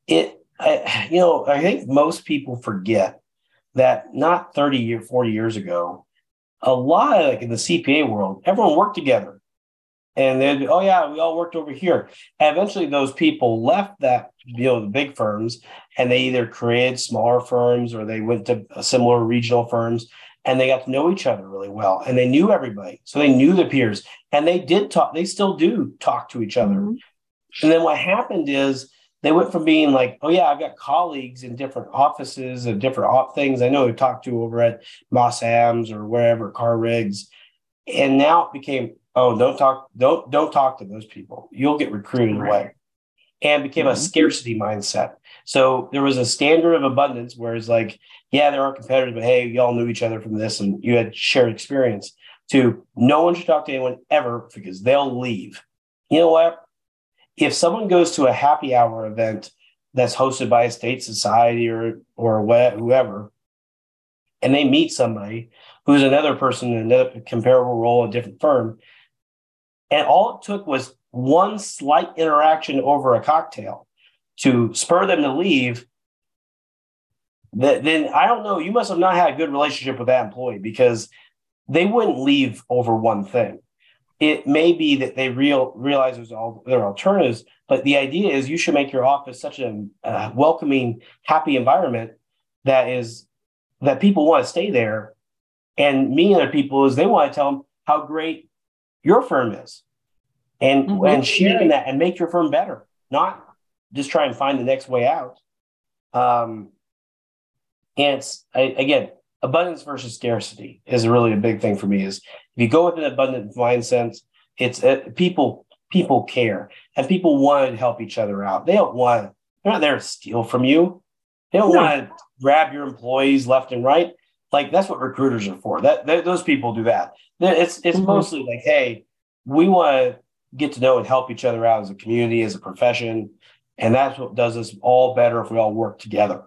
think most people forget that not 30 or 40 years ago, a lot of, like in the CPA world, everyone worked together. And then, oh yeah, we all worked over here. And eventually those people left that, the big firms, and they either created smaller firms or they went to similar regional firms, and they got to know each other really well. And they knew everybody. So they knew the peers, and they did talk. They still do talk to each other. And then what happened is they went from being like, oh yeah, I've got colleagues in different offices and different things I know we talked to over at Moss Adams or wherever, Car Rigs. And now it became, oh, don't talk to those people. You'll get recruited away. And became a scarcity mindset. So there was a standard of abundance where it's like, yeah, there are competitors, but hey, y'all knew each other from this and you had shared experience, to no one should talk to anyone ever because they'll leave. You know what? If someone goes to a happy hour event that's hosted by a state society or whoever, and they meet somebody who's another person in another comparable role, a different firm. And all it took was one slight interaction over a cocktail to spur them to leave. Then I don't know, you must have not had a good relationship with that employee, because they wouldn't leave over one thing. It may be that they realize there's all their alternatives, but the idea is you should make your office such a welcoming, happy environment that people want to stay there. And meeting other people is they want to tell them how great your firm is, and sharing that and make your firm better, not just try and find the next way out. And it's, again, abundance versus scarcity is really a big thing for me. Is if you go with an abundant mindset, it's people care, and people want to help each other out. They're not there to steal from you. They don't want to grab your employees left and right. Like, that's what recruiters are for. Those people do that. It's mostly like, hey, we want to get to know and help each other out as a community, as a profession. And that's what does us all better if we all work together.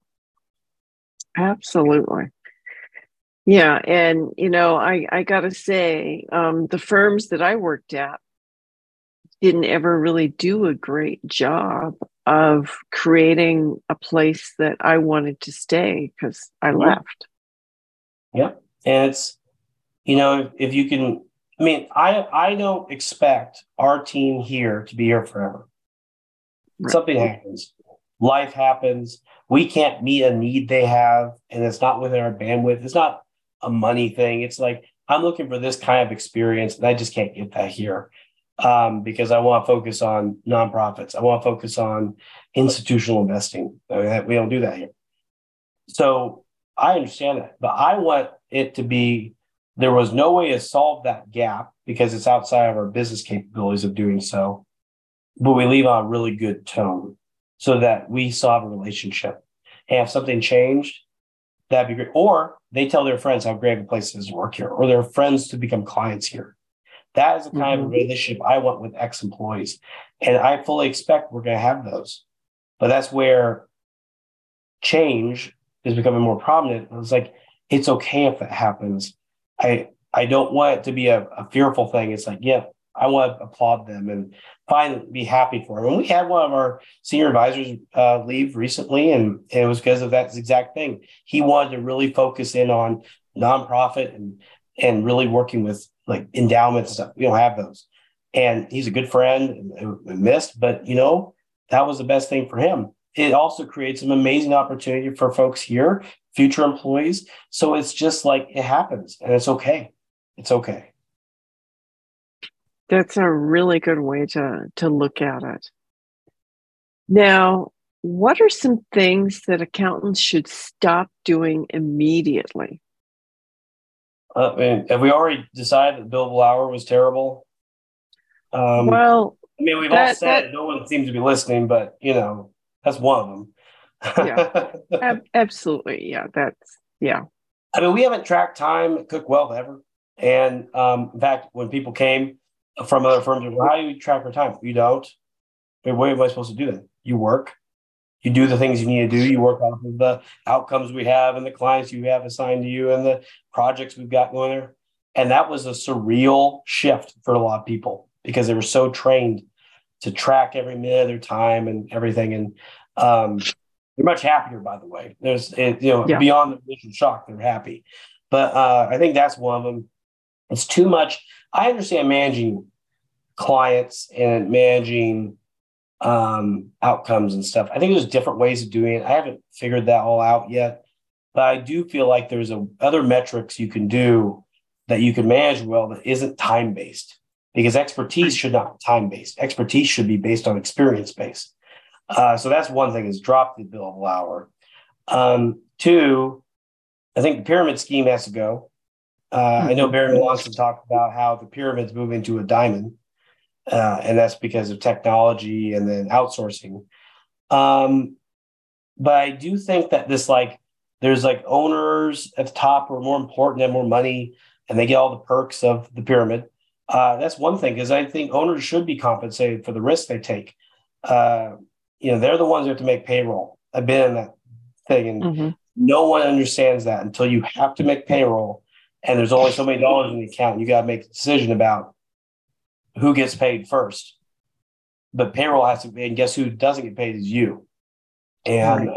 Absolutely. Yeah. And, I got to say, the firms that I worked at didn't ever really do a great job of creating a place that I wanted to stay, because I left. Yeah. And it's, if you can, I don't expect our team here to be here forever. Right. Something happens. Life happens. We can't meet a need they have, and it's not within our bandwidth. It's not a money thing. It's like, I'm looking for this kind of experience, and I just can't get that here, because I want to focus on nonprofits. I want to focus on institutional investing. We don't do that here. So I understand that, but I want it to be, there was no way to solve that gap because it's outside of our business capabilities of doing so, but we leave on a really good tone so that we still have a relationship. And if something changed, that'd be great. Or they tell their friends how great a place it is to work here, or their friends to become clients here. That is the kind of relationship I want with ex-employees. And I fully expect we're going to have those. But that's where change is becoming more prominent. It's like, it's okay if that happens. I don't want it to be a fearful thing. It's like, yeah, I want to applaud them and be happy for them. And we had one of our senior advisors leave recently, and it was because of that exact thing. He wanted to really focus in on nonprofit and really working with like endowments and stuff. We don't have those. And he's a good friend and missed, but that was the best thing for him. It also creates an amazing opportunity for folks here, future employees. So it's just like, it happens, and it's okay. It's okay. That's a really good way to look at it. Now, what are some things that accountants should stop doing immediately? Have we already decided that billable hour was terrible? Well, we've all said no one seems to be listening, but that's one of them. Yeah, absolutely. Yeah, we haven't tracked time at Cook Wealth ever. And in fact, when people came from other firms, well, how do you track your time? You don't. What am I supposed to do then? You work. You do the things you need to do. You work off of the outcomes we have and the clients you have assigned to you and the projects we've got going there. And that was a surreal shift for a lot of people because they were so trained to track every minute of their time and everything. And they're much happier, by the way. Beyond the initial shock, they're happy. But I think that's one of them. It's too much. I understand managing clients and managing outcomes and stuff. I think there's different ways of doing it. I haven't figured that all out yet, but I do feel like there's other metrics you can do that you can manage well that isn't time-based, because expertise should not be time-based. Expertise should be based on experience-based. So that's one thing, is drop the billable hour. Two, I think the pyramid scheme has to go. I know Barry Malonson talked about how the pyramid's moving to a diamond, and that's because of technology and then outsourcing. But I do think that there's owners at the top who are more important and more money, and they get all the perks of the pyramid. That's one thing, because I think owners should be compensated for the risk they take. They're the ones who have to make payroll. I've been in that thing, and No one understands that until you have to make payroll and there's only so many dollars in the account. You got to make a decision about who gets paid first. But payroll has to be, and guess who doesn't get paid is you. And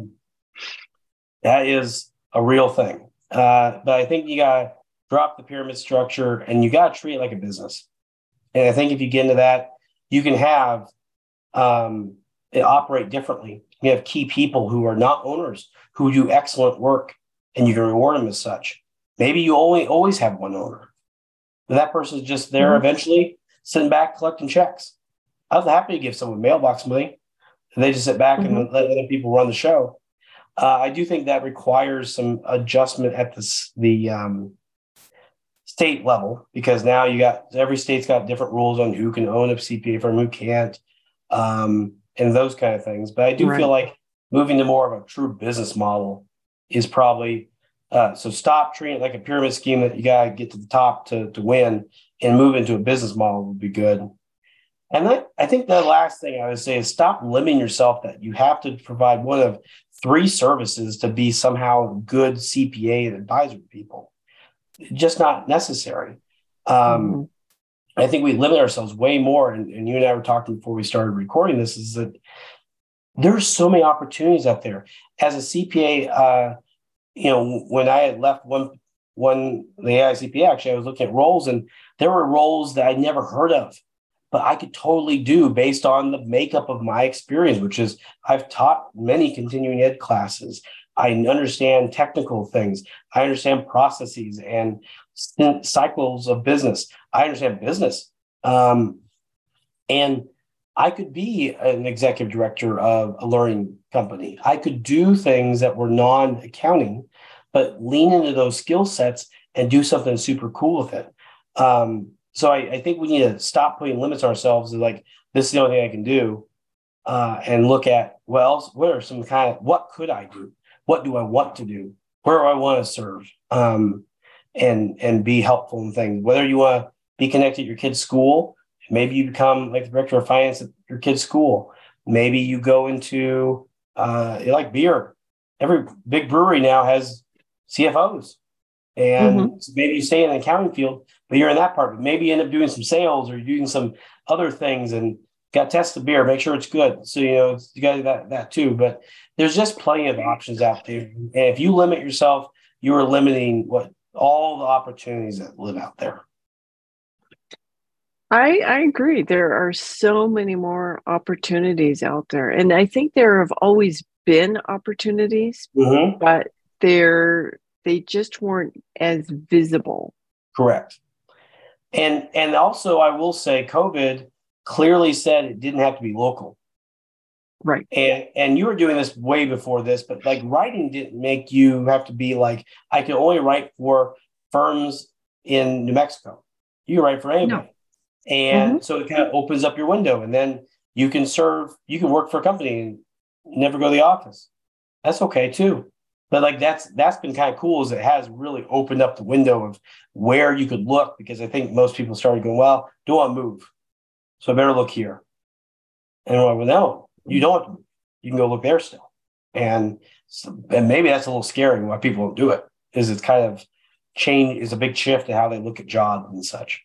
that is a real thing. But I think you got to drop the pyramid structure and you got to treat it like a business. And I think if you get into that, you can have it operate differently. You have key people who are not owners who do excellent work, and you can reward them as such. Maybe you always have one owner, but that person's just there eventually sitting back collecting checks. I was happy to give someone mailbox money, and they just sit back and let other people run the show. I do think that requires some adjustment at the state level, because now every state's got different rules on who can own a CPA firm, who can't, and those kind of things. But I do feel like moving to more of a true business model is probably so stop treating it like a pyramid scheme that you got to get to the top to win, and move into a business model would be good. And I think the last thing I would say is stop limiting yourself that you have to provide one of 3 services to be somehow a good CPA and advisor to people. Just not necessary. I think we limit ourselves way more. And you and I were talking before we started recording this, is that there's so many opportunities out there. As a CPA, when I had left the AICPA, actually, I was looking at roles, and there were roles that I'd never heard of, but I could totally do based on the makeup of my experience, which is I've taught many continuing ed classes. I understand technical things. I understand processes and cycles of business. I understand business. And I could be an executive director of a learning company. I could do things that were non-accounting, but lean into those skill sets and do something super cool with it. So I think we need to stop putting limits on ourselves, like, this is the only thing I can do, and look at, what could I do? What do I want to do? Where do I want to serve? And be helpful in things. Whether you want to be connected to your kid's school, maybe you become like the director of finance at your kid's school. Maybe you go into like beer. Every big brewery now has CFOs. And maybe you stay in the accounting field, but you're in that part. But maybe you end up doing some sales, or you're doing some other things, and got to test the beer, make sure it's good. So, you got to do that too. But there's just plenty of options out there. And if you limit yourself, you are limiting all the opportunities that live out there. I agree. There are so many more opportunities out there. And I think there have always been opportunities, but they just weren't as visible. Correct. And also, I will say, COVID clearly said it didn't have to be local. Right. And you were doing this way before this, but like writing didn't make you have to be like, I can only write for firms in New Mexico. You write for anybody. No. And so it kind of opens up your window, and then you can work for a company and never go to the office. That's okay too. But like that's been kind of cool, is it has really opened up the window of where you could look, because I think most people started going, well, do I move? So I better look here. And I'm like, well, no, you don't have to move. You can go look there still. And maybe that's a little scary why people don't do it, is it's kind of change, is a big shift in how they look at jobs and such.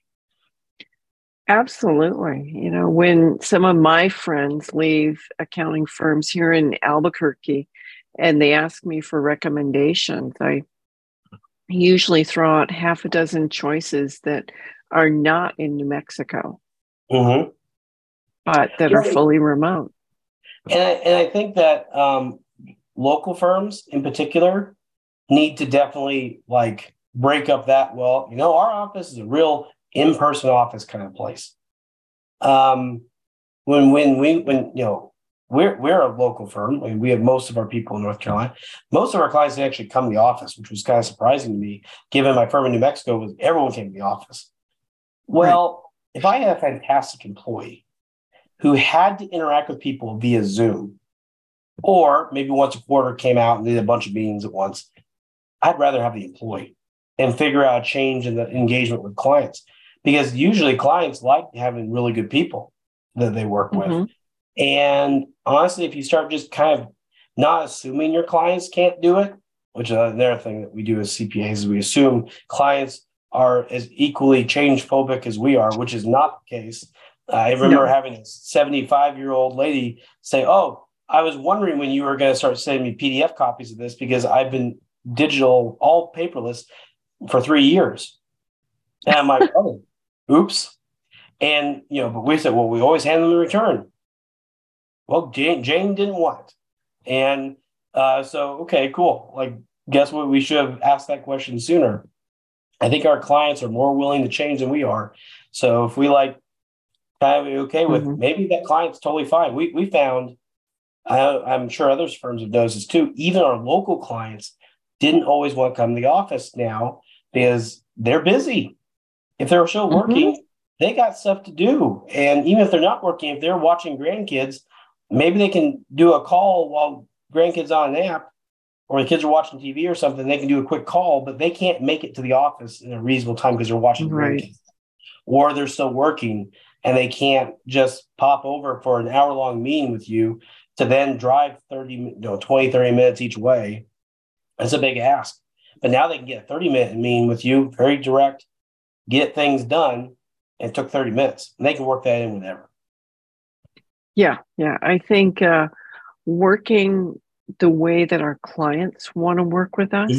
Absolutely. When some of my friends leave accounting firms here in Albuquerque and they ask me for recommendations, I usually throw out half a dozen choices that are not in New Mexico, but that are fully remote. And I think that local firms in particular need to definitely like break up that. Well, our office is a real in-person office kind of place. When we're a local firm, we have most of our people in North Carolina. Most of our clients actually come to the office, which was kind of surprising to me, given my firm in New Mexico, everyone came to the office. Well, if I had a fantastic employee who had to interact with people via Zoom, or maybe once a quarter came out and did a bunch of meetings at once, I'd rather have the employee and figure out a change in the engagement with clients, because usually clients like having really good people that they work with. And honestly, if you start just kind of not assuming your clients can't do it, which is another thing that we do as CPAs, is we assume clients are as equally change phobic as we are, which is not the case. I remember having a 75-year-old lady say, "Oh, I was wondering when you were going to start sending me PDF copies of this because I've been digital, all paperless for 3 years." And I'm like, "Oh, oops." And, but we said, well, we always hand them the return. Well, Jane didn't want it. And so, okay, cool. Like, guess what? We should have asked that question sooner. I think our clients are more willing to change than we are. So if we kind of be okay with maybe that client's totally fine. We found, I'm sure other firms have noticed this too, even our local clients didn't always want to come to the office now because they're busy. If they're still working, they got stuff to do. And even if they're not working, if they're watching grandkids, maybe they can do a call while grandkids on a nap, or the kids are watching TV or something. They can do a quick call, but they can't make it to the office in a reasonable time because they're watching grandkids, or they're still working and they can't just pop over for an hour-long meeting with you to then drive 20, 30 minutes each way. That's a big ask. But now they can get a 30-minute meeting with you, very direct, get things done. It took 30 minutes, and they can work that in whenever. Yeah. I think working the way that our clients want to work with us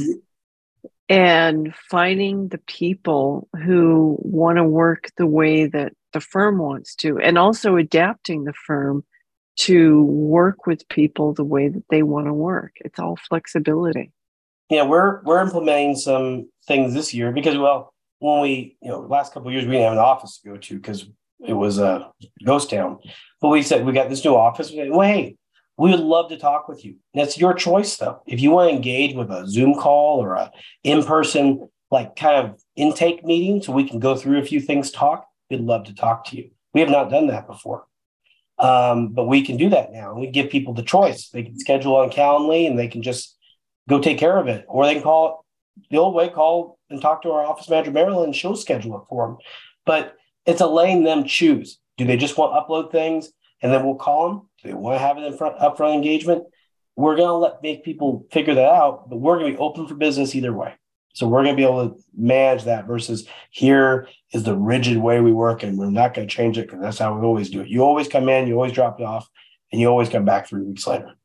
and finding the people who want to work the way that the firm wants to, and also adapting the firm to work with people the way that they want to work. It's all flexibility. Yeah, we're implementing some things this year because, when we, last couple of years, we didn't have an office to go to because it was a ghost town. But we said, we got this new office. We said, well, hey, we would love to talk with you. And it's your choice, though. If you want to engage with a Zoom call or a in-person, kind of intake meeting so we can go through a few things, we'd love to talk to you. We have not done that before. But we can do that now. We give people the choice. They can schedule on Calendly and they can just go take care of it. Or they can call the old way, call and talk to our office manager, Marilyn, and she'll schedule it for them. But it's letting them choose. Do they just want to upload things and then we'll call them? Do they want to have an upfront engagement? We're going to make people figure that out, but we're going to be open for business either way. So we're going to be able to manage that versus here is the rigid way we work and we're not going to change it because that's how we always do it. You always come in, you always drop it off, and you always come back 3 weeks later.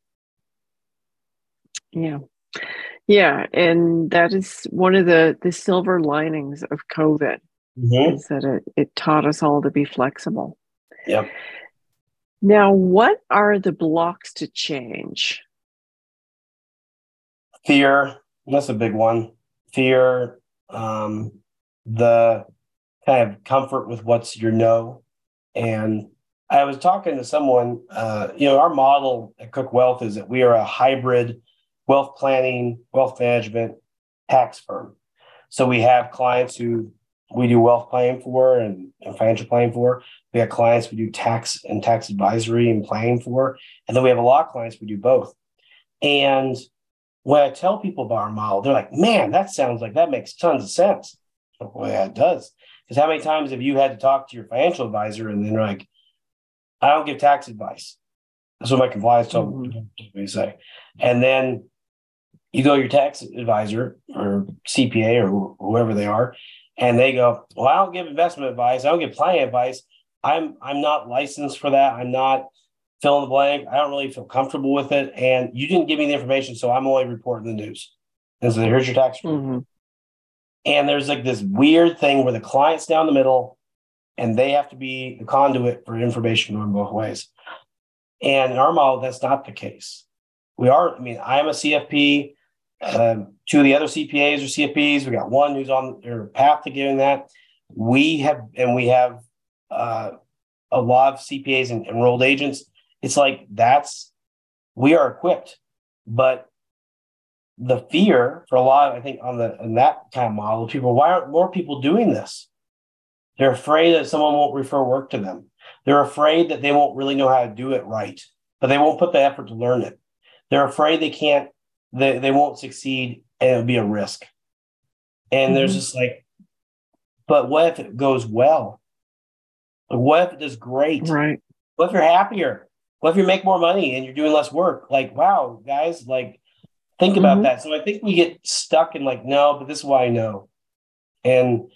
Yeah, and that is one of the silver linings of COVID is that it taught us all to be flexible. Yep. Now, what are the blocks to change? Fear, that's a big one. Fear, the kind of comfort with what's your no. And I was talking to someone, our model at Cook Wealth is that we are a hybrid wealth planning, wealth management, tax firm. So we have clients who we do wealth planning for and financial planning for. We have clients we do tax and tax advisory and planning for. And then we have a lot of clients we do both. And when I tell people about our model, they're like, man, that sounds like that makes tons of sense. Well, yeah, it does. Because how many times have you had to talk to your financial advisor and then they're like, I don't give tax advice. That's what my compliance told me to say. And then you go to your tax advisor or CPA or whoever they are, and they go, well, I don't give investment advice. I don't give planning advice. I'm not licensed for that. I'm not fill in the blank. I don't really feel comfortable with it. And you didn't give me the information, so I'm only reporting the news. And so here's your tax return. And there's this weird thing where the client's down the middle and they have to be the conduit for information going both ways. And in our model, that's not the case. I'm a CFP. Two of the other CPAs are CFPs. We got one who's on their path to getting that. We have a lot of CPAs and enrolled agents. It's we are equipped, but the fear for a lot, I think, on that kind of model, people, why aren't more people doing this? They're afraid that someone won't refer work to them. They're afraid that they won't really know how to do it right, but they won't put the effort to learn it. They're afraid they won't succeed and it'll be a risk. And there's just but what if it goes well? What if it does great? Right. What if you're happier? What if you make more money and you're doing less work? Wow, guys, Think about that. So I think we get stuck in like, no, but this is why I know. And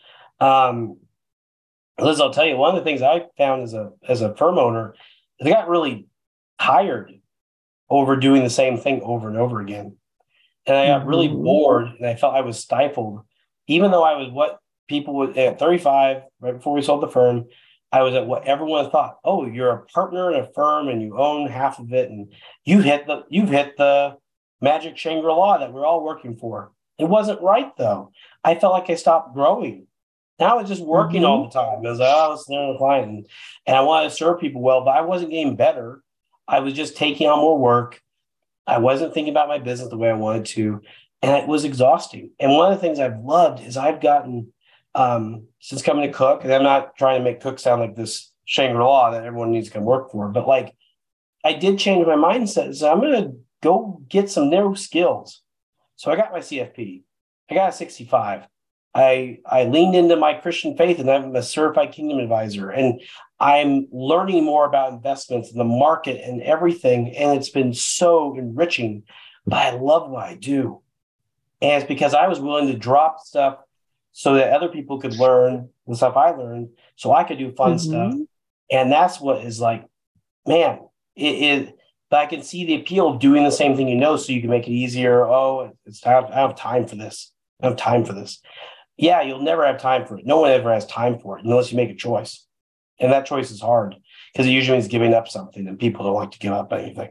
Liz, I'll tell you, one of the things I found as a firm owner, they got really tired over doing the same thing over and over again. And I got really bored and I felt I was stifled, even though I was what people would at 35, right before we sold the firm, I was at what everyone thought. Oh, you're a partner in a firm and you own half of it, and you've hit the magic Shangri-La that we're all working for. It wasn't right though. I felt like I stopped growing. Now I was just working all the time. I was like, oh, let's learn the client. And I wanted to serve people well, but I wasn't getting better. I was just taking on more work. I wasn't thinking about my business the way I wanted to. And it was exhausting. And one of the things I've loved is I've gotten, since coming to Cook, and I'm not trying to make Cook sound like this Shangri-La that everyone needs to come work for, but like I did change my mindset. So I'm going to go get some new skills. So I got my CFP. I got a 65. I leaned into my Christian faith, and I'm a certified kingdom advisor, and I'm learning more about investments in the market and everything. And it's been so enriching, but I love what I do. And it's because I was willing to drop stuff so that other people could learn the stuff I learned, so I could do fun stuff. And that's what is like, man, but I can see the appeal of doing the same thing, so you can make it easier. Oh, I have time for this. I have time for this. Yeah, you'll never have time for it. No one ever has time for it unless you make a choice. And that choice is hard because it usually means giving up something, and people don't like to give up anything.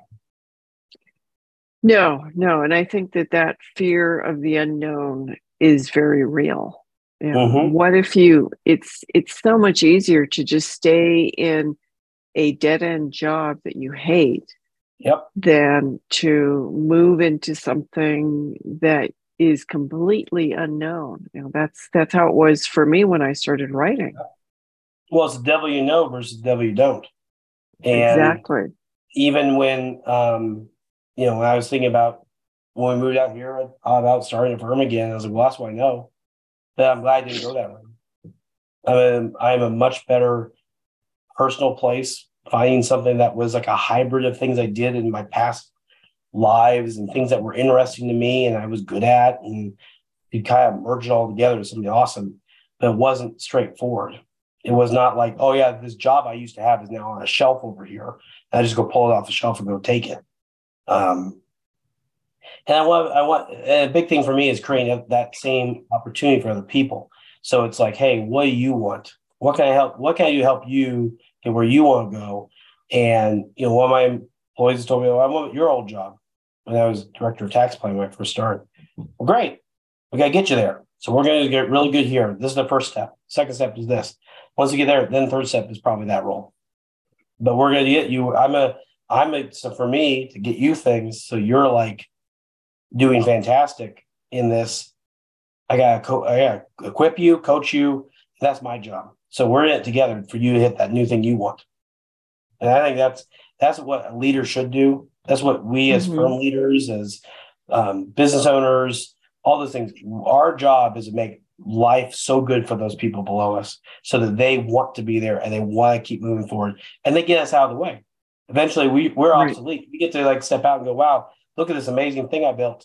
No. And I think that fear of the unknown is very real. What if it's so much easier to just stay in a dead-end job that you hate than to move into something that is completely unknown. That's how it was for me when I started writing. Well, it's the devil you know versus the devil you don't. And exactly. Even when when I was thinking about when we moved out here about starting a firm again, I was like, well, that's what I know. But I'm glad I didn't go that way. I'm a much better personal place, finding something that was like a hybrid of things I did in my past lives and things that were interesting to me and I was good at, and you kind of merge it all together to something awesome. But it wasn't straightforward. It was not like, oh yeah, this job I used to have is now on a shelf over here. And I just go pull it off the shelf and go take it. And I want a big thing for me is creating that same opportunity for other people. So it's like, hey, what do you want? What can I help? What can I do to help you get where you want to go? And one of my employees told me, "Oh, I want your old job." When I was director of tax planning when I first started. Well, great, we got to get you there. So we're going to get really good here. This is the first step. Second step is this. Once you get there, then third step is probably that role. But we're going to get you. So for me to get you things, so you're like doing fantastic in this. I got to equip you, coach you. That's my job. So we're in it together for you to hit that new thing you want. And I think that's what a leader should do. That's what we as firm leaders, as business owners, all those things, our job is to make life so good for those people below us so that they want to be there and they want to keep moving forward, and they get us out of the way. Eventually we're obsolete. We get to like step out and go, wow, look at this amazing thing I built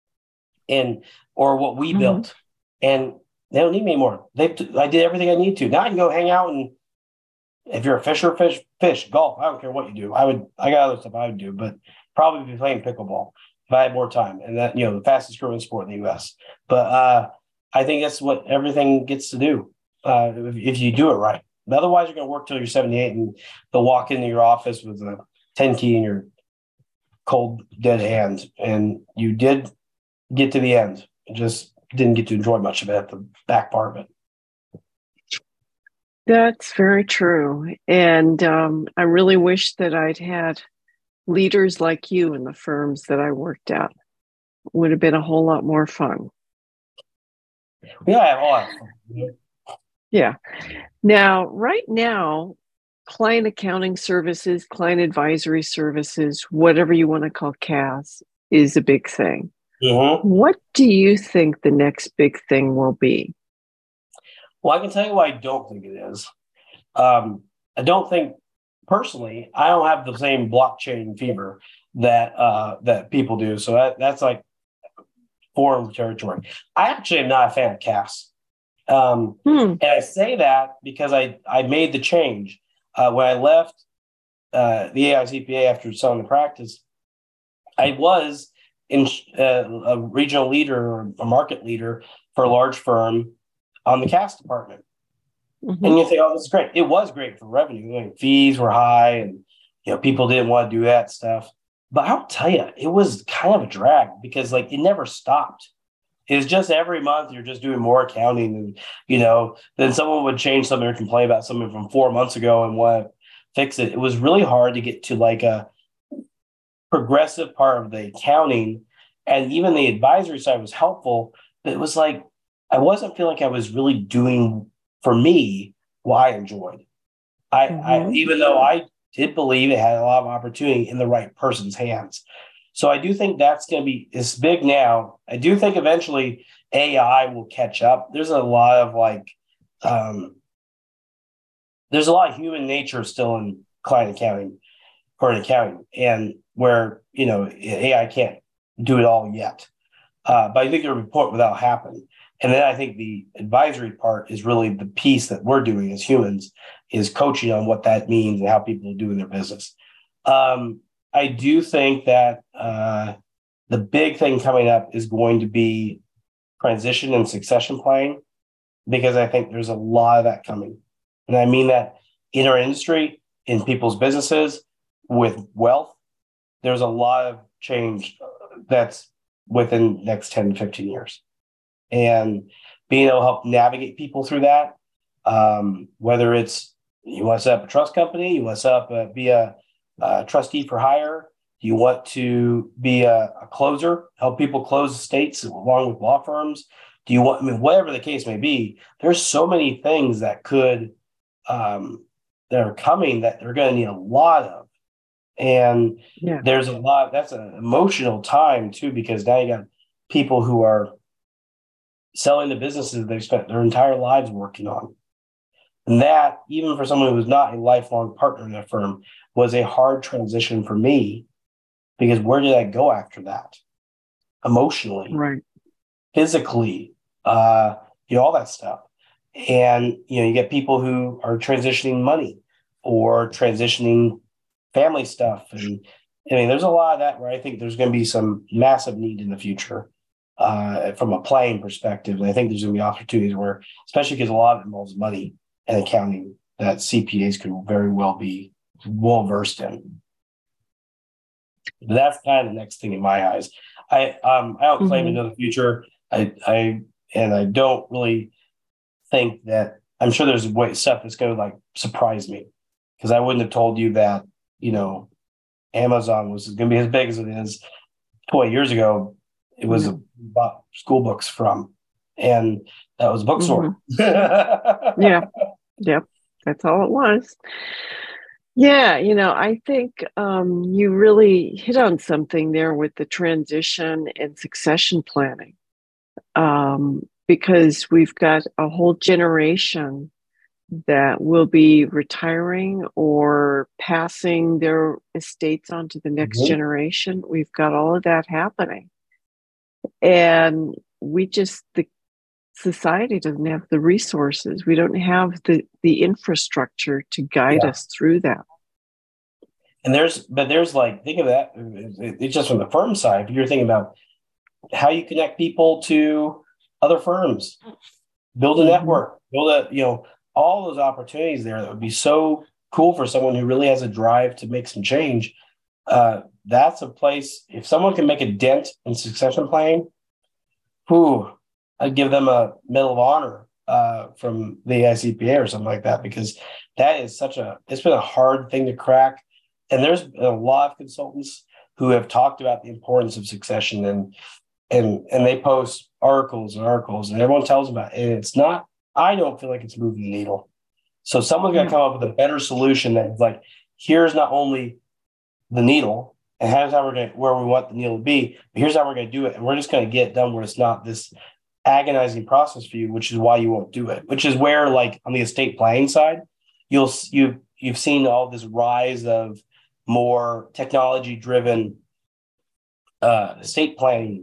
or what we built. And they don't need me anymore. I did everything I need to. Now I can go hang out, and if you're a fisher, fish, golf. I don't care what you do. I got other stuff I would do, but probably be playing pickleball if I had more time. And that, the fastest growing sport in the U.S. But I think that's what everything gets to do if you do it right. But otherwise, you're going to work till you're 78, and they'll walk into your office with a 10 key in your cold, dead hand. And you did get to the end. You just didn't get to enjoy much of it at the back part of it. That's very true. And I really wish that I'd had leaders like you in the firms that I worked at. It would have been a whole lot more fun. Yeah, I have a lot of fun. Yeah. Now, right now, client accounting services, client advisory services, whatever you want to call CAS, is a big thing. What do you think the next big thing will be? Well, I can tell you why I don't think it is. I don't think, personally, I don't have the same blockchain fever that people do. So that's like foreign territory. I actually am not a fan of CAS. And I say that because I made the change. When I left the AICPA after selling the practice, I was in a regional leader or a market leader for a large firm on the CAS department. Mm-hmm. And you think, oh, this is great. It was great for revenue. I mean, fees were high and people didn't want to do that stuff. But I'll tell you, it was kind of a drag because it never stopped. It's just every month you're just doing more accounting and, then someone would change something or complain about something from 4 months ago and want to fix it. It was really hard to get to a progressive part of the accounting, and even the advisory side was helpful. But it was I wasn't feeling like I was really doing for me what I enjoyed. I even though I did believe it had a lot of opportunity in the right person's hands. So I do think that's going to be, it's big now. I do think eventually AI will catch up. There's a lot of there's a lot of human nature still in client accounting or in accounting, and where, AI can't do it all yet. But I think the report without happen. And then I think the advisory part is really the piece that we're doing as humans, is coaching on what that means and how people do in their business. I do think that the big thing coming up is going to be transition and succession planning, because I think there's a lot of that coming. And I mean that in our industry, in people's businesses, with wealth, there's a lot of change that's within the next 10 to 15 years. And being able to help navigate people through that, whether it's you want to set up a trust company, you want to set up be a trustee for hire, you want to be a closer, help people close estates along with law firms, do you want, whatever the case may be, there's so many things that could that are coming that they're going to need a lot of. And there's a lot, that's an emotional time too, because now you got people who are selling the businesses they've spent their entire lives working on. And that, even for someone who was not a lifelong partner in that firm, was a hard transition for me, because where did I go after that? Emotionally, right, physically, all that stuff. And, you get people who are transitioning money or transitioning family stuff. And there's a lot of that where I think there's going to be some massive need in the future from a planning perspective. And I think there's going to be opportunities where, especially because a lot of it involves money and accounting, that CPAs could very well be well versed in. But that's kind of the next thing in my eyes. I don't claim to know the future. I don't really think that, I'm sure there's stuff that's going to surprise me, because I wouldn't have told you that, Amazon was going to be as big as it is 20 years ago. It was bought school books from, and that was a bookstore. Yep. That's all it was. Yeah. I think you really hit on something there with the transition and succession planning, because we've got a whole generation that will be retiring or passing their estates on to the next generation. We've got all of that happening. And the society doesn't have the resources. We don't have the infrastructure to guide us through that. And there's think of that, it's just from the firm side, but you're thinking about how you connect people to other firms, build a network, all those opportunities there that would be so cool for someone who really has a drive to make some change. That's a place, if someone can make a dent in succession planning, I'd give them a Medal of Honor from the AICPA or something like that, because that is it's been a hard thing to crack. And there's a lot of consultants who have talked about the importance of succession, and they post articles and everyone tells about it. And it's not, I don't feel like it's moving the needle. So someone's got to come up with a better solution that's here's not only the needle, and here's how where we want the needle to be, but here's how we're going to do it. And we're just going to get it done where it's not this agonizing process for you, which is why you won't do it, which is where, on the estate planning side, you've seen all this rise of more technology driven estate planning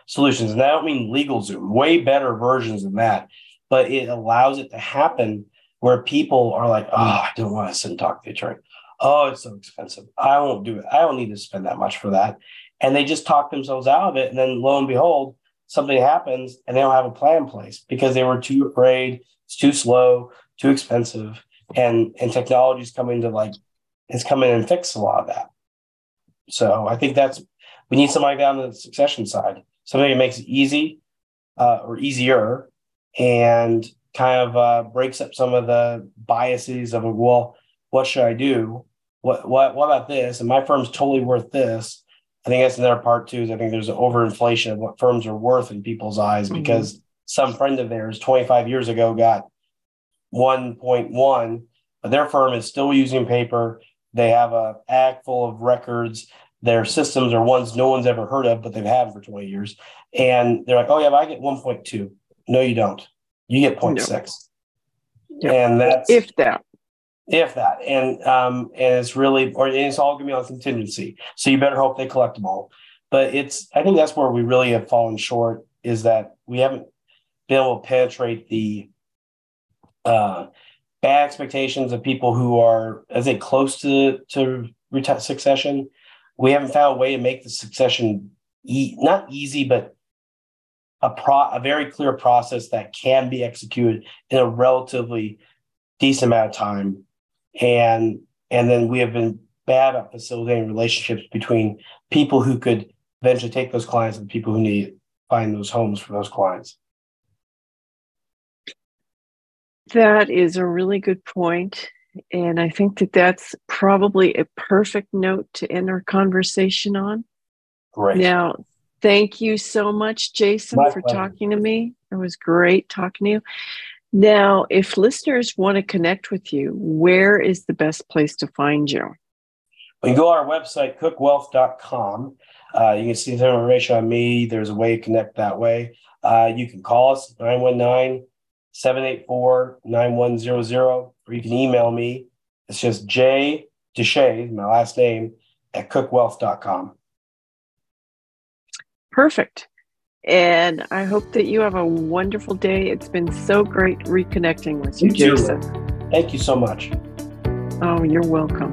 solutions. And I don't mean LegalZoom, way better versions than that, but it allows it to happen where people are like, oh, I don't want to sit and talk to the attorney. Oh, it's so expensive. I won't do it. I don't need to spend that much for that. And they just talk themselves out of it. And then lo and behold, something happens and they don't have a plan in place because they were too afraid. It's too slow, too expensive. And technology's coming to it's come in and fix a lot of that. So I think we need somebody down the succession side, somebody who makes it easy or easier and kind of breaks up some of the biases of, well, what should I do? What about this? And my firm's totally worth this. I think that's another part too, is I think there's an overinflation of what firms are worth in people's eyes because some friend of theirs 25 years ago got 1.1, but their firm is still using paper. They have a act full of records. Their systems are ones no one's ever heard of, but they've had for 20 years. And they're like, oh yeah, but I get 1.2. No, you don't. You get 0.6. No. And that's if that. And it's really, or it's all gonna be on contingency. So you better hope they collect them all. But I think that's where we really have fallen short, is that we haven't been able to penetrate the bad expectations of people who are, as they close to succession. We haven't found a way to make the succession not easy, but a very clear process that can be executed in a relatively decent amount of time. And then we have been bad at facilitating relationships between people who could eventually take those clients and people who need to find those homes for those clients. That is a really good point. And I think that's probably a perfect note to end our conversation on. Great. Now, thank you so much, Jason, for talking to me. It was great talking to you. Now, if listeners want to connect with you, where is the best place to find you? Well, you go on our website, cookwealth.com. You can see some information on me. There's a way to connect that way. You can call us, 919-784-9100, or you can email me. It's just jdeshay, my last name, at cookwealth.com. Perfect. And I hope that you have a wonderful day. It's been so great reconnecting with you, Jason. Thank you so much. Oh, you're welcome.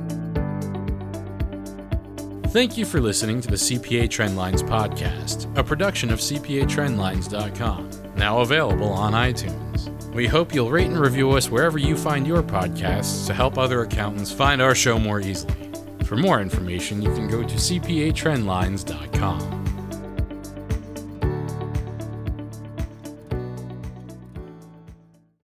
Thank you for listening to the CPA Trendlines podcast, a production of CPATrendlines.com, now available on iTunes. We hope you'll rate and review us wherever you find your podcasts to help other accountants find our show more easily. For more information, you can go to CPATrendlines.com.